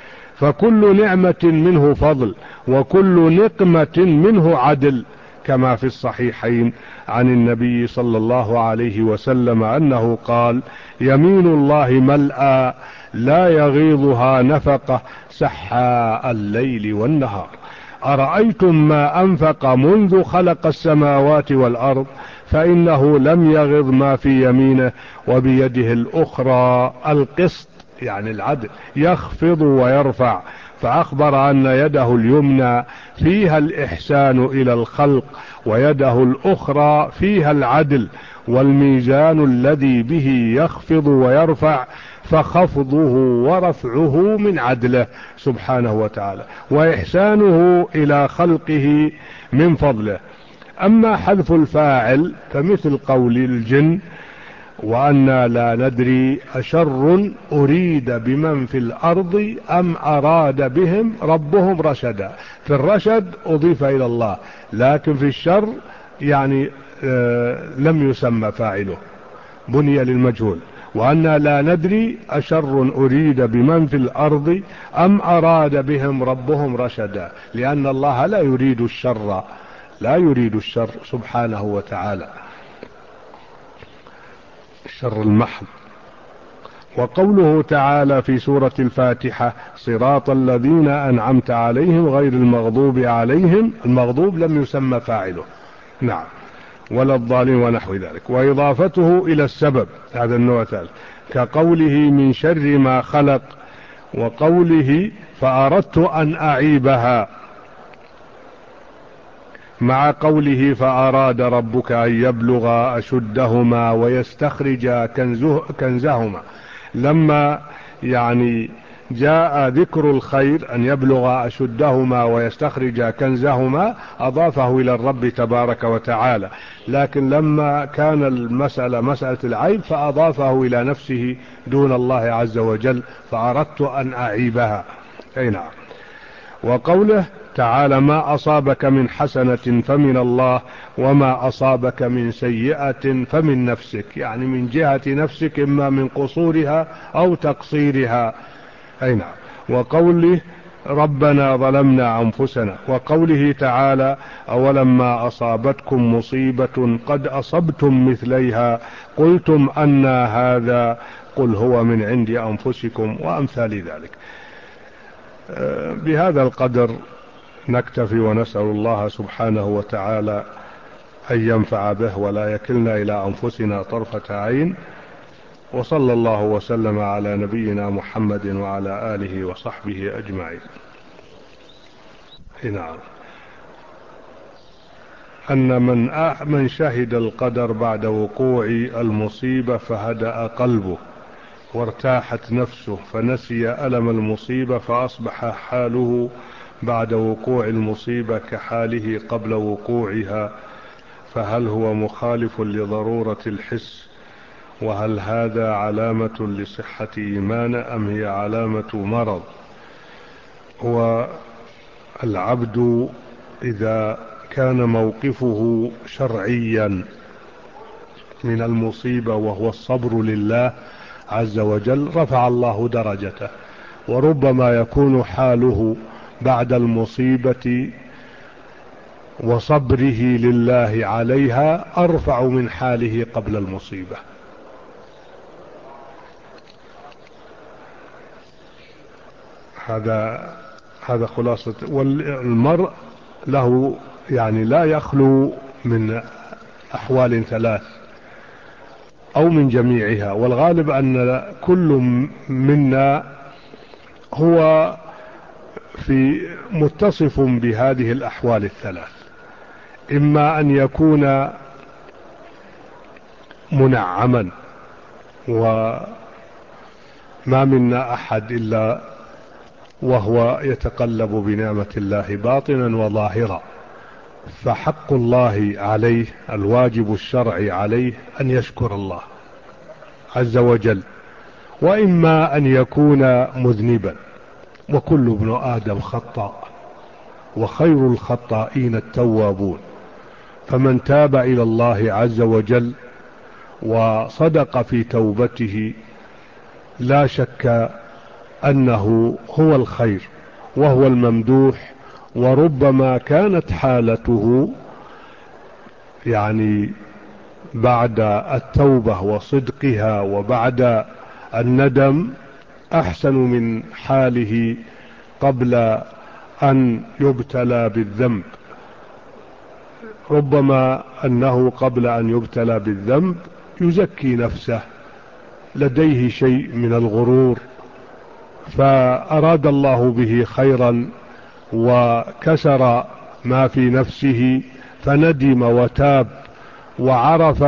فكل نعمة منه فضل، وكل نقمة منه عدل، كما في الصحيحين عن النبي صلى الله عليه وسلم أنه قال: يمين الله ملأى لا يغيضها نفقة سحاء الليل والنهار. أرأيتم ما أنفق منذ خلق السماوات والأرض فإنه لم يغض ما في يمينه، وبيده الأخرى القسط يعني العدل يخفض ويرفع. فأخبر أن يده اليمنى فيها الإحسان إلى الخلق، ويده الأخرى فيها العدل، والميزان الذي به يخفض ويرفع فخفضه ورفعه من عدله سبحانه وتعالى، وإحسانه إلى خلقه من فضله. أما حذف الفاعل فمثل قول الجن: وأنا لا ندري أشر أريد بمن في الأرض أم أراد بهم ربهم رشدا. في الرشد أضيف إلى الله، لكن في الشر يعني لم يسمى فاعله، بني للمجهول. وأنا لا ندري أشر أريد بمن في الأرض أم أراد بهم ربهم رشدا، لأن الله لا يريد الشر، لا يريد الشر سبحانه وتعالى، الشر المحض. وقوله تعالى في سورة الفاتحة: صراط الذين أنعمت عليهم غير المغضوب عليهم، المغضوب لم يسمى فاعله، نعم، ولا الضالين ونحو ذلك. وإضافته إلى السبب هذا النوع الثالث، كقوله من شر ما خلق، وقوله فأردت أن أعيبها، مع قوله فأراد ربك أن يبلغ أشدهما ويستخرج كنزهما. لما يعني جاء ذكر الخير أن يبلغ أشدهما ويستخرج كنزهما أضافه إلى الرب تبارك وتعالى، لكن لما كان المسألة مسألة العيب فأضافه إلى نفسه دون الله عز وجل: فأردت أن أعيبها. أي نعم. وقوله تعالى: ما أصابك من حسنة فمن الله، وما أصابك من سيئة فمن نفسك، يعني من جهة نفسك، إما من قصورها أو تقصيرها. أي نعم. وقوله ربنا ظلمنا أنفسنا. وقوله تعالى: أولما أصابتكم مصيبة قد أصبتم مثليها قلتم أنى هذا قل هو من عند أنفسكم، وأمثال ذلك. بهذا القدر نكتفي، ونسأل الله سبحانه وتعالى أن ينفع به ولا يكلنا إلى أنفسنا طرفة عين. وصلى الله وسلم على نبينا محمد وعلى آله وصحبه أجمعين. نعم. أن من شهد القدر بعد وقوع المصيبة فهدأ قلبه وارتاحت نفسه، فنسي ألم المصيبة، فأصبح حاله بعد وقوع المصيبة كحاله قبل وقوعها. فهل هو مخالف لضرورة الحس؟ وهل هذا علامة لصحة إيمانه أم هي علامة مرض؟ هو العبد إذا كان موقفه شرعيا من المصيبة وهو الصبر لله عز وجل رفع الله درجته وربما يكون حاله بعد المصيبة وصبره لله عليها أرفع من حاله قبل المصيبة. هذا خلاصة. والمرء له يعني لا يخلو من أحوال ثلاث أو من جميعها، والغالب أن كل منا هو في متصف بهذه الأحوال الثلاث. إما أن يكون منعما، وما منا أحد إلا وهو يتقلب بنعمة الله باطنا وظاهرا، فحق الله عليه الواجب الشرعي عليه أن يشكر الله عز وجل. وإما أن يكون مذنبا، وكل ابن آدم خطاء وخير الخطائين التوابون، فمن تاب إلى الله عز وجل وصدق في توبته لا شك أنه هو الخير وهو الممدوح. وربما كانت حالته يعني بعد التوبة وصدقها وبعد الندم أحسن من حاله قبل أن يبتلى بالذنب. ربما أنه قبل أن يبتلى بالذنب يزكي نفسه، لديه شيء من الغرور، فأراد الله به خيرا وكسر ما في نفسه فندم وتاب وعرف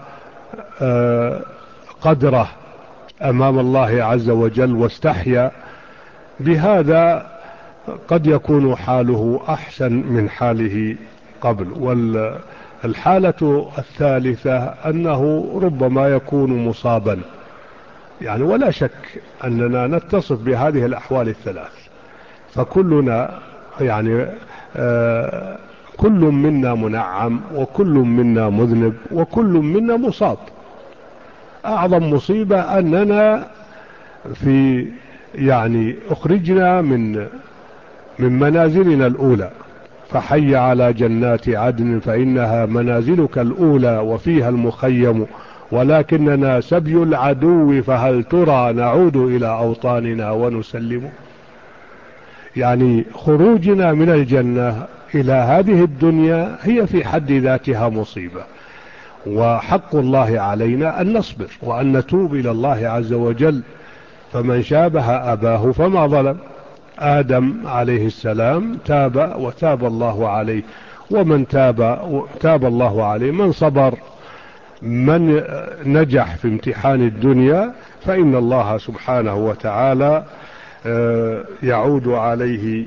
قدره أمام الله عز وجل واستحيا. بهذا قد يكون حاله أحسن من حاله قبل. والحالة الثالثة أنه ربما يكون مصابا، يعني ولا شك أننا نتصف بهذه الأحوال الثلاث، فكلنا يعني كل منا منعم وكل منا مذنب وكل منا مصاب. أعظم مصيبة أننا في يعني أخرجنا من منازلنا الأولى، فحي على جنات عدن فإنها منازلك الأولى وفيها المخيم، ولكننا سبي العدو فهل ترى نعود إلى أوطاننا ونسلم. يعني خروجنا من الجنة إلى هذه الدنيا هي في حد ذاتها مصيبة، وحق الله علينا أن نصبر وأن نتوب إلى الله عز وجل. فمن شابه أباه فما ظلم. آدم عليه السلام تاب وتاب الله عليه، ومن تاب الله عليه. من صبر، من نجح في امتحان الدنيا، فإن الله سبحانه وتعالى يعود عليه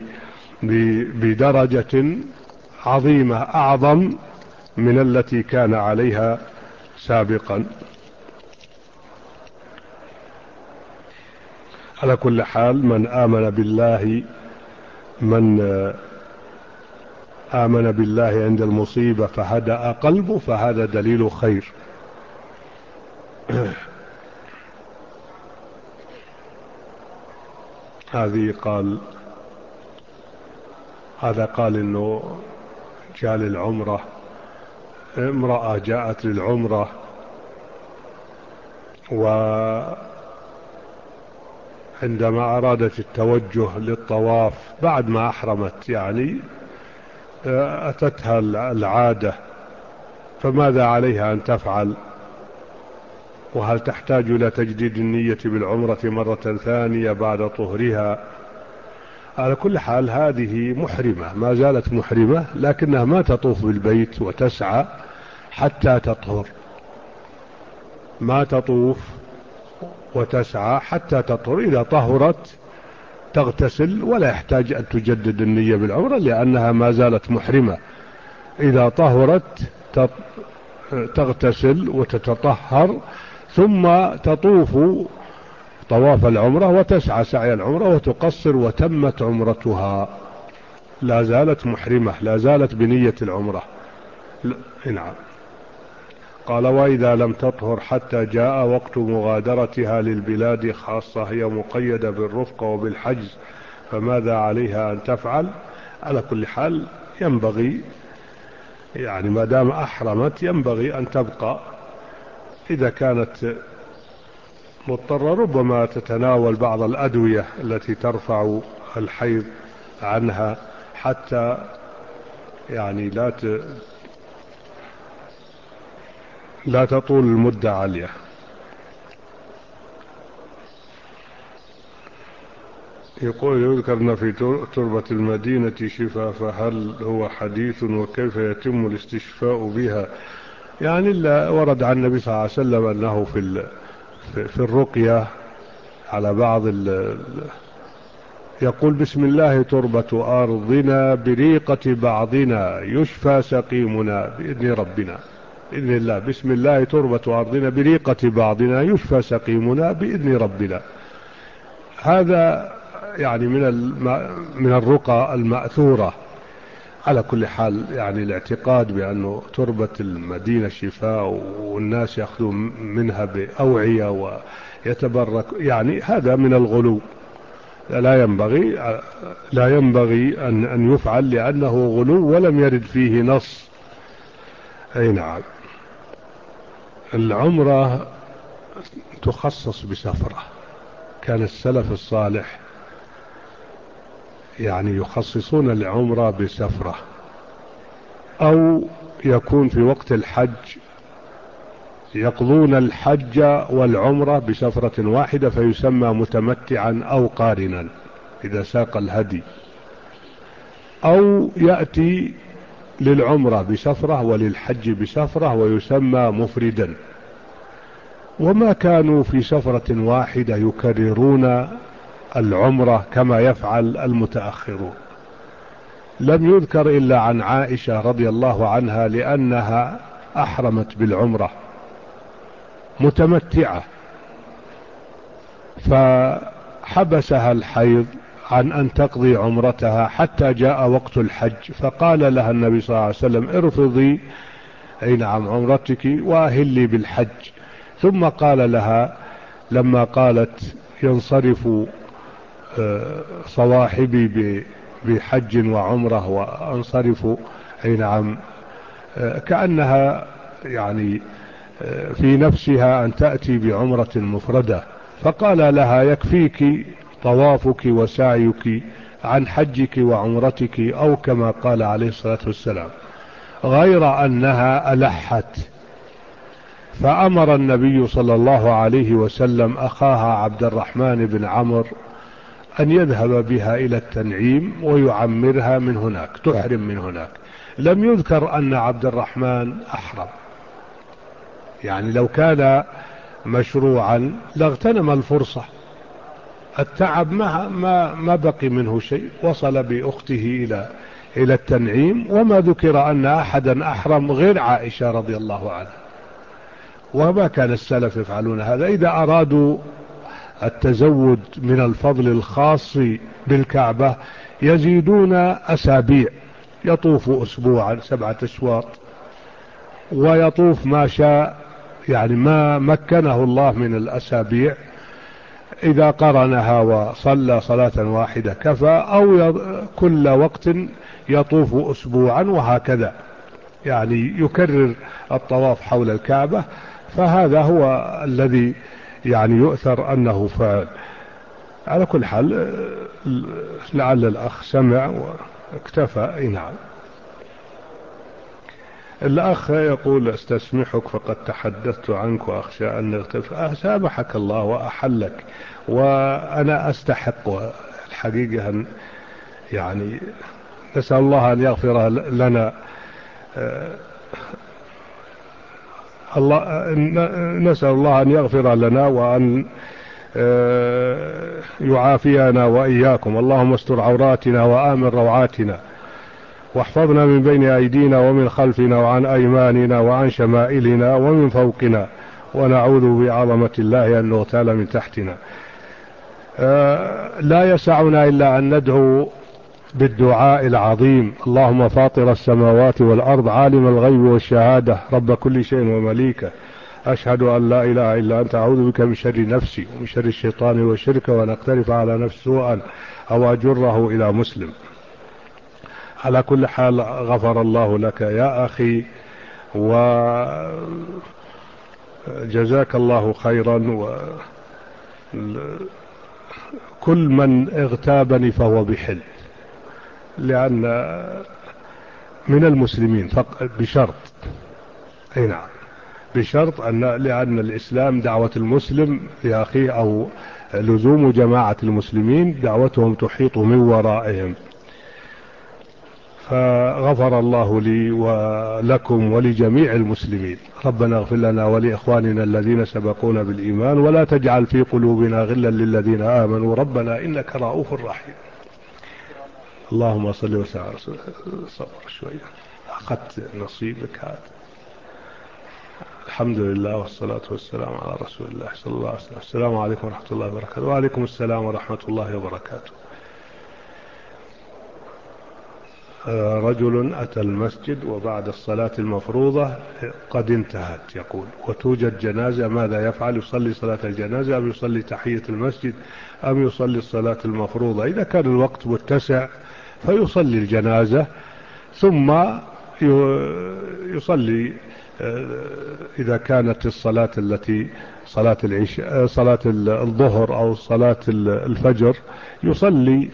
بدرجة عظيمة أعظم من التي كان عليها سابقا. على كل حال، من آمن بالله عند المصيبة فهدأ قلبه فهذا دليل خير. هذا قال إنه جاء للعمرة، امرأة جاءت للعمرة وعندما أرادت التوجه للطواف بعد ما أحرمت يعني أتتها العادة، فماذا عليها أن تفعل؟ وهل تحتاج إلى تجديد النية بالعمرة مرة ثانية بعد طهرها؟ على كل حال هذه محرمة، ما زالت محرمة، لكنها ما تطوف بالبيت وتسعى حتى تطهر، ما تطوف وتسعى حتى تطهر. إذا طهرت تغتسل ولا يحتاج أن تجدد النية بالعمرة لأنها ما زالت محرمة. إذا طهرت تغتسل وتتطهر ثم تطوف طواف العمرة وتسعى سعي العمرة وتقصر وتمت عمرتها، لا زالت محرمة، لا زالت بنية العمرة. نعم. قال وإذا لم تطهر حتى جاء وقت مغادرتها للبلاد خاصة هي مقيدة بالرفق وبالحجز فماذا عليها أن تفعل؟ على كل حال ينبغي يعني ما دام أحرمت ينبغي أن تبقى. إذا كانت مضطرة ربما تتناول بعض الأدوية التي ترفع الحيض عنها حتى يعني لا تطول المدة عالية. يقول يذكرنا في تربة المدينة شفاء، فهل هو حديث وكيف يتم الاستشفاء بها؟ يعني ورد عن النبي صلى الله عليه وسلم أنه في الرقية على يقول بسم الله تربة أرضنا بريقة بعضنا يشفى سقيمنا بإذن ربنا، بإذن الله. بسم الله تربة أرضنا بريقة بعضنا يشفى سقيمنا بإذن ربنا. هذا يعني من الرقى المأثورة. على كل حال يعني الاعتقاد بأنه تربة المدينة شفاء والناس يأخذون منها بأوعية ويتبرك، يعني هذا من الغلو. لا ينبغي أن يفعل لأنه غلو ولم يرد فيه نص. أي نعم. العمرة تخصص بسفرة، كان السلف الصالح يعني يخصصون العمرة بسفرة، أو يكون في وقت الحج يقضون الحج والعمرة بسفرة واحدة فيسمى متمتعا أو قارنا إذا ساق الهدي، أو يأتي للعمرة بسفرة وللحج بسفرة ويسمى مفردا. وما كانوا في سفرة واحدة يكررون العمرة كما يفعل المتأخرون. لم يذكر إلا عن عائشة رضي الله عنها لأنها أحرمت بالعمرة متمتعة فحبسها الحيض عن أن تقضي عمرتها حتى جاء وقت الحج، فقال لها النبي صلى الله عليه وسلم ارفضي أي نعم عمرتك وأهلي بالحج. ثم قال لها لما قالت ينصرف صواحبي بحج وعمره وانصرف أي نعم كأنها يعني في نفسها أن تأتي بعمرة مفردة، فقال لها يكفيك طوافك وسعيك عن حجك وعمرتك، أو كما قال عليه الصلاة والسلام، غير أنها ألحت. فأمر النبي صلى الله عليه وسلم أخاها عبد الرحمن بن عمرو أن يذهب بها إلى التنعيم ويعمرها من هناك، تحرم من هناك. لم يذكر أن عبد الرحمن أحرم، يعني لو كان مشروعا لاغتنم الفرصة. التعب ما بقي منه شيء، وصل بأخته إلى التنعيم، وما ذكر أن أحدا أحرم غير عائشة رضي الله عنها. وما كان السلف يفعلون هذا. إذا أرادوا التزود من الفضل الخاص بالكعبة يزيدون أسابيع، يطوف أسبوعا 7 أشواط ويطوف ما شاء، يعني ما مكنه الله من الأسابيع. إذا قرنها وصلى صلاة واحدة كفى، أو كل وقت يطوف أسبوعا وهكذا، يعني يكرر الطواف حول الكعبة. فهذا هو الذي يعني يؤثر أنه فعل. على كل حال لعل الأخ سمع واكتفى. نعم. الأخ يقول استسمحك فقد تحدثت عنك وأخشى أن نغتفر. سامحك الله وأحلك، وأنا أستحق الحقيقة أن يعني نسأل الله أن يغفر لنا. نسأل الله أن يغفر لنا وأن يعافينا وإياكم. اللهم استر عوراتنا وآمن روعاتنا، واحفظنا من بين أيدينا ومن خلفنا وعن أيماننا وعن شمائلنا ومن فوقنا، ونعوذ بعظمة الله أن نغتال من تحتنا. لا يسعنا إلا أن ندعو بالدعاء العظيم: اللهم فاطر السماوات والأرض عالم الغيب والشهادة رب كل شيء ومليكه، أشهد أن لا إله إلا أنت، أعوذ بك من شر نفسي ومن شر الشيطان والشرك، وأن أقترف على نفسي سوءا أو أجره إلى مسلم. على كل حال غفر الله لك يا أخي، وجزاك الله خيرا. وكل من اغتابني فهو بحل، لأن من المسلمين بشرط، أي نعم، بشرط لأن الإسلام دعوة المسلم يا أخي، أو لزوم جماعة المسلمين دعوتهم تحيط من ورائهم. فغفر الله لي ولكم ولجميع المسلمين. ربنا اغفر لنا ولإخواننا الذين سبقونا بالإيمان، ولا تجعل في قلوبنا غلا للذين آمنوا ربنا إنك رؤوف رحيم. اللهم صل وسلم على رسول الله. صبر شوية، أخذت نصيبك هذا. الحمد لله والصلاة والسلام على رسول الله صلى الله عليه وسلم. السلام عليكم ورحمة الله وبركاته. وعليكم السلام ورحمة الله وبركاته. رجل أتى المسجد وبعد الصلاة المفروضة قد انتهت، يقول، وتوجد جنازة، ماذا يفعل؟ يصلي صلاة الجنازة أم يصلي تحية المسجد أم يصلي الصلاة المفروضة؟ إذا كان الوقت متسع فيصلي الجنازة، ثم يصلي إذا كانت الصلاة التي صلاة العشاء، صلاة الظهر أو صلاة الفجر، يصلي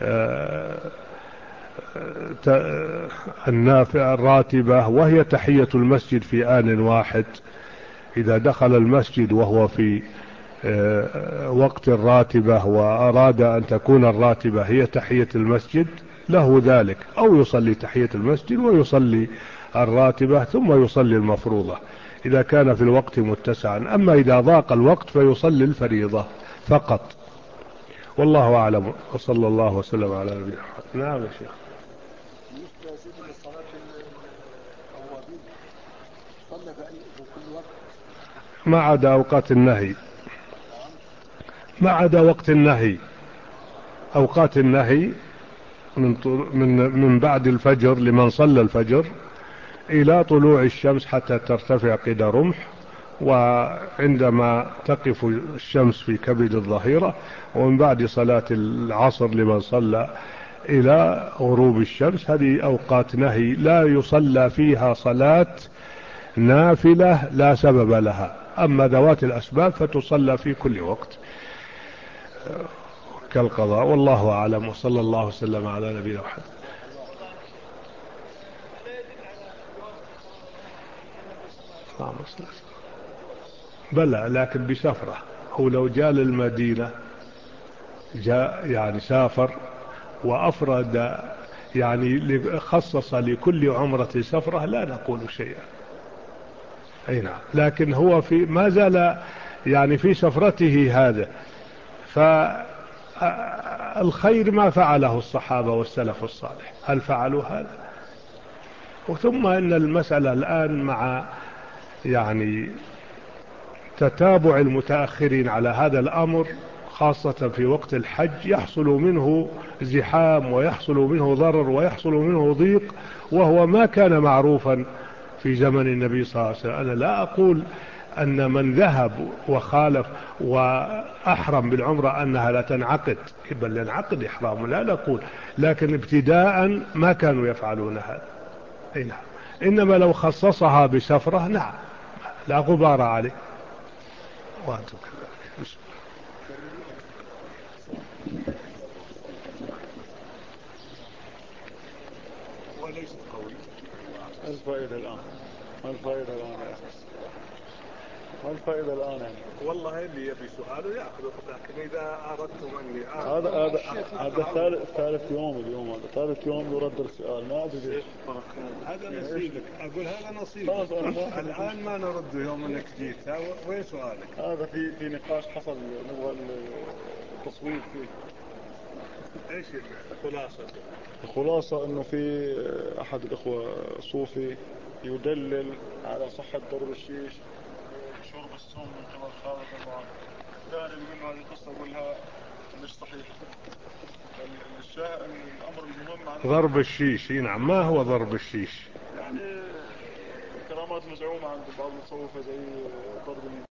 النافلة الراتبة وهي تحية المسجد في آن واحد. إذا دخل المسجد وهو في وقت الراتبة وأراد أن تكون الراتبة هي تحية المسجد له ذلك، أو يصلي تحية المسجد ويصلي الراتبة ثم يصلي المفروضة إذا كان في الوقت متسعا. أما إذا ضاق الوقت فيصلي الفريضة فقط، والله أعلم. وصلى الله وسلم على نبينا محمد. نعم يا شيخ. ما عدا أوقات النهي، ما عدا وقت النهي. أوقات النهي من بعد الفجر لمن صلى الفجر إلى طلوع الشمس حتى ترتفع قدر رمح، وعندما تقف الشمس في كبد الظهيرة، ومن بعد صلاة العصر لمن صلى إلى غروب الشمس. هذه أوقات نهي لا يصلى فيها صلاة نافلة لا سبب لها. أما ذوات الأسباب فتصلى في كل وقت كالقضاء، والله أعلم. وصلى الله وسلم على نبينا محمد. بلى، لكن بسفرة. هو لو جاء للمدينة، جاء يعني سافر وأفرد، يعني خصص لكل عمرة سفرة، لا نقول شيئا. أي نعم، لكن هو ما زال يعني في سفرته هذا. فالخير ما فعله الصحابة والسلف الصالح، هل فعلوا هذا؟ وثم إن المسألة الآن مع يعني تتابع المتأخرين على هذا الأمر، خاصة في وقت الحج، يحصل منه زحام ويحصل منه ضرر ويحصل منه ضيق، وهو ما كان معروفا في زمن النبي صلى الله عليه وسلم. أنا لا أقول أن من ذهب وخالف وأحرم بالعمرة أنها لا تنعقد، بل ينعقد إحرام، لا نقول، لكن ابتداء ما كانوا يفعلون هذا. أي نعم. إنما لو خصصها بسفرة، نعم، لا غبار عليه. وأنتم كذلك. وليس قوي. الفائدة الآن، ما الفائدة الآن يا أخي؟ ما الفائدة الآن يعني؟ والله اللي يبي سؤاله يأخذه، لكن إذا أردتم أني هذا ثالث يوم اليوم، هذا ثالث يوم يرد السؤال، ما أدري ليش. هذا نصيبك، أقول هذا نصيبك. الآن ما نرد يوم أنك جيت. وين سؤالك؟ هذا في نقاش حصل، نبغى التصويت فيه. ايش الخلاصة؟ الخلاصة انه في احد الاخوة صوفي يدلل على صحة ضرب الشيش وشرب السم من قبل خالد الله. ثاني من هذه القصة اقولها مش صحيحة. الشاهد الأمر المهم عن ضرب الشيش، نعم. ما هو ضرب الشيش؟ يعني كرامات مزعومة عند بعض المتصوفة زي ضرب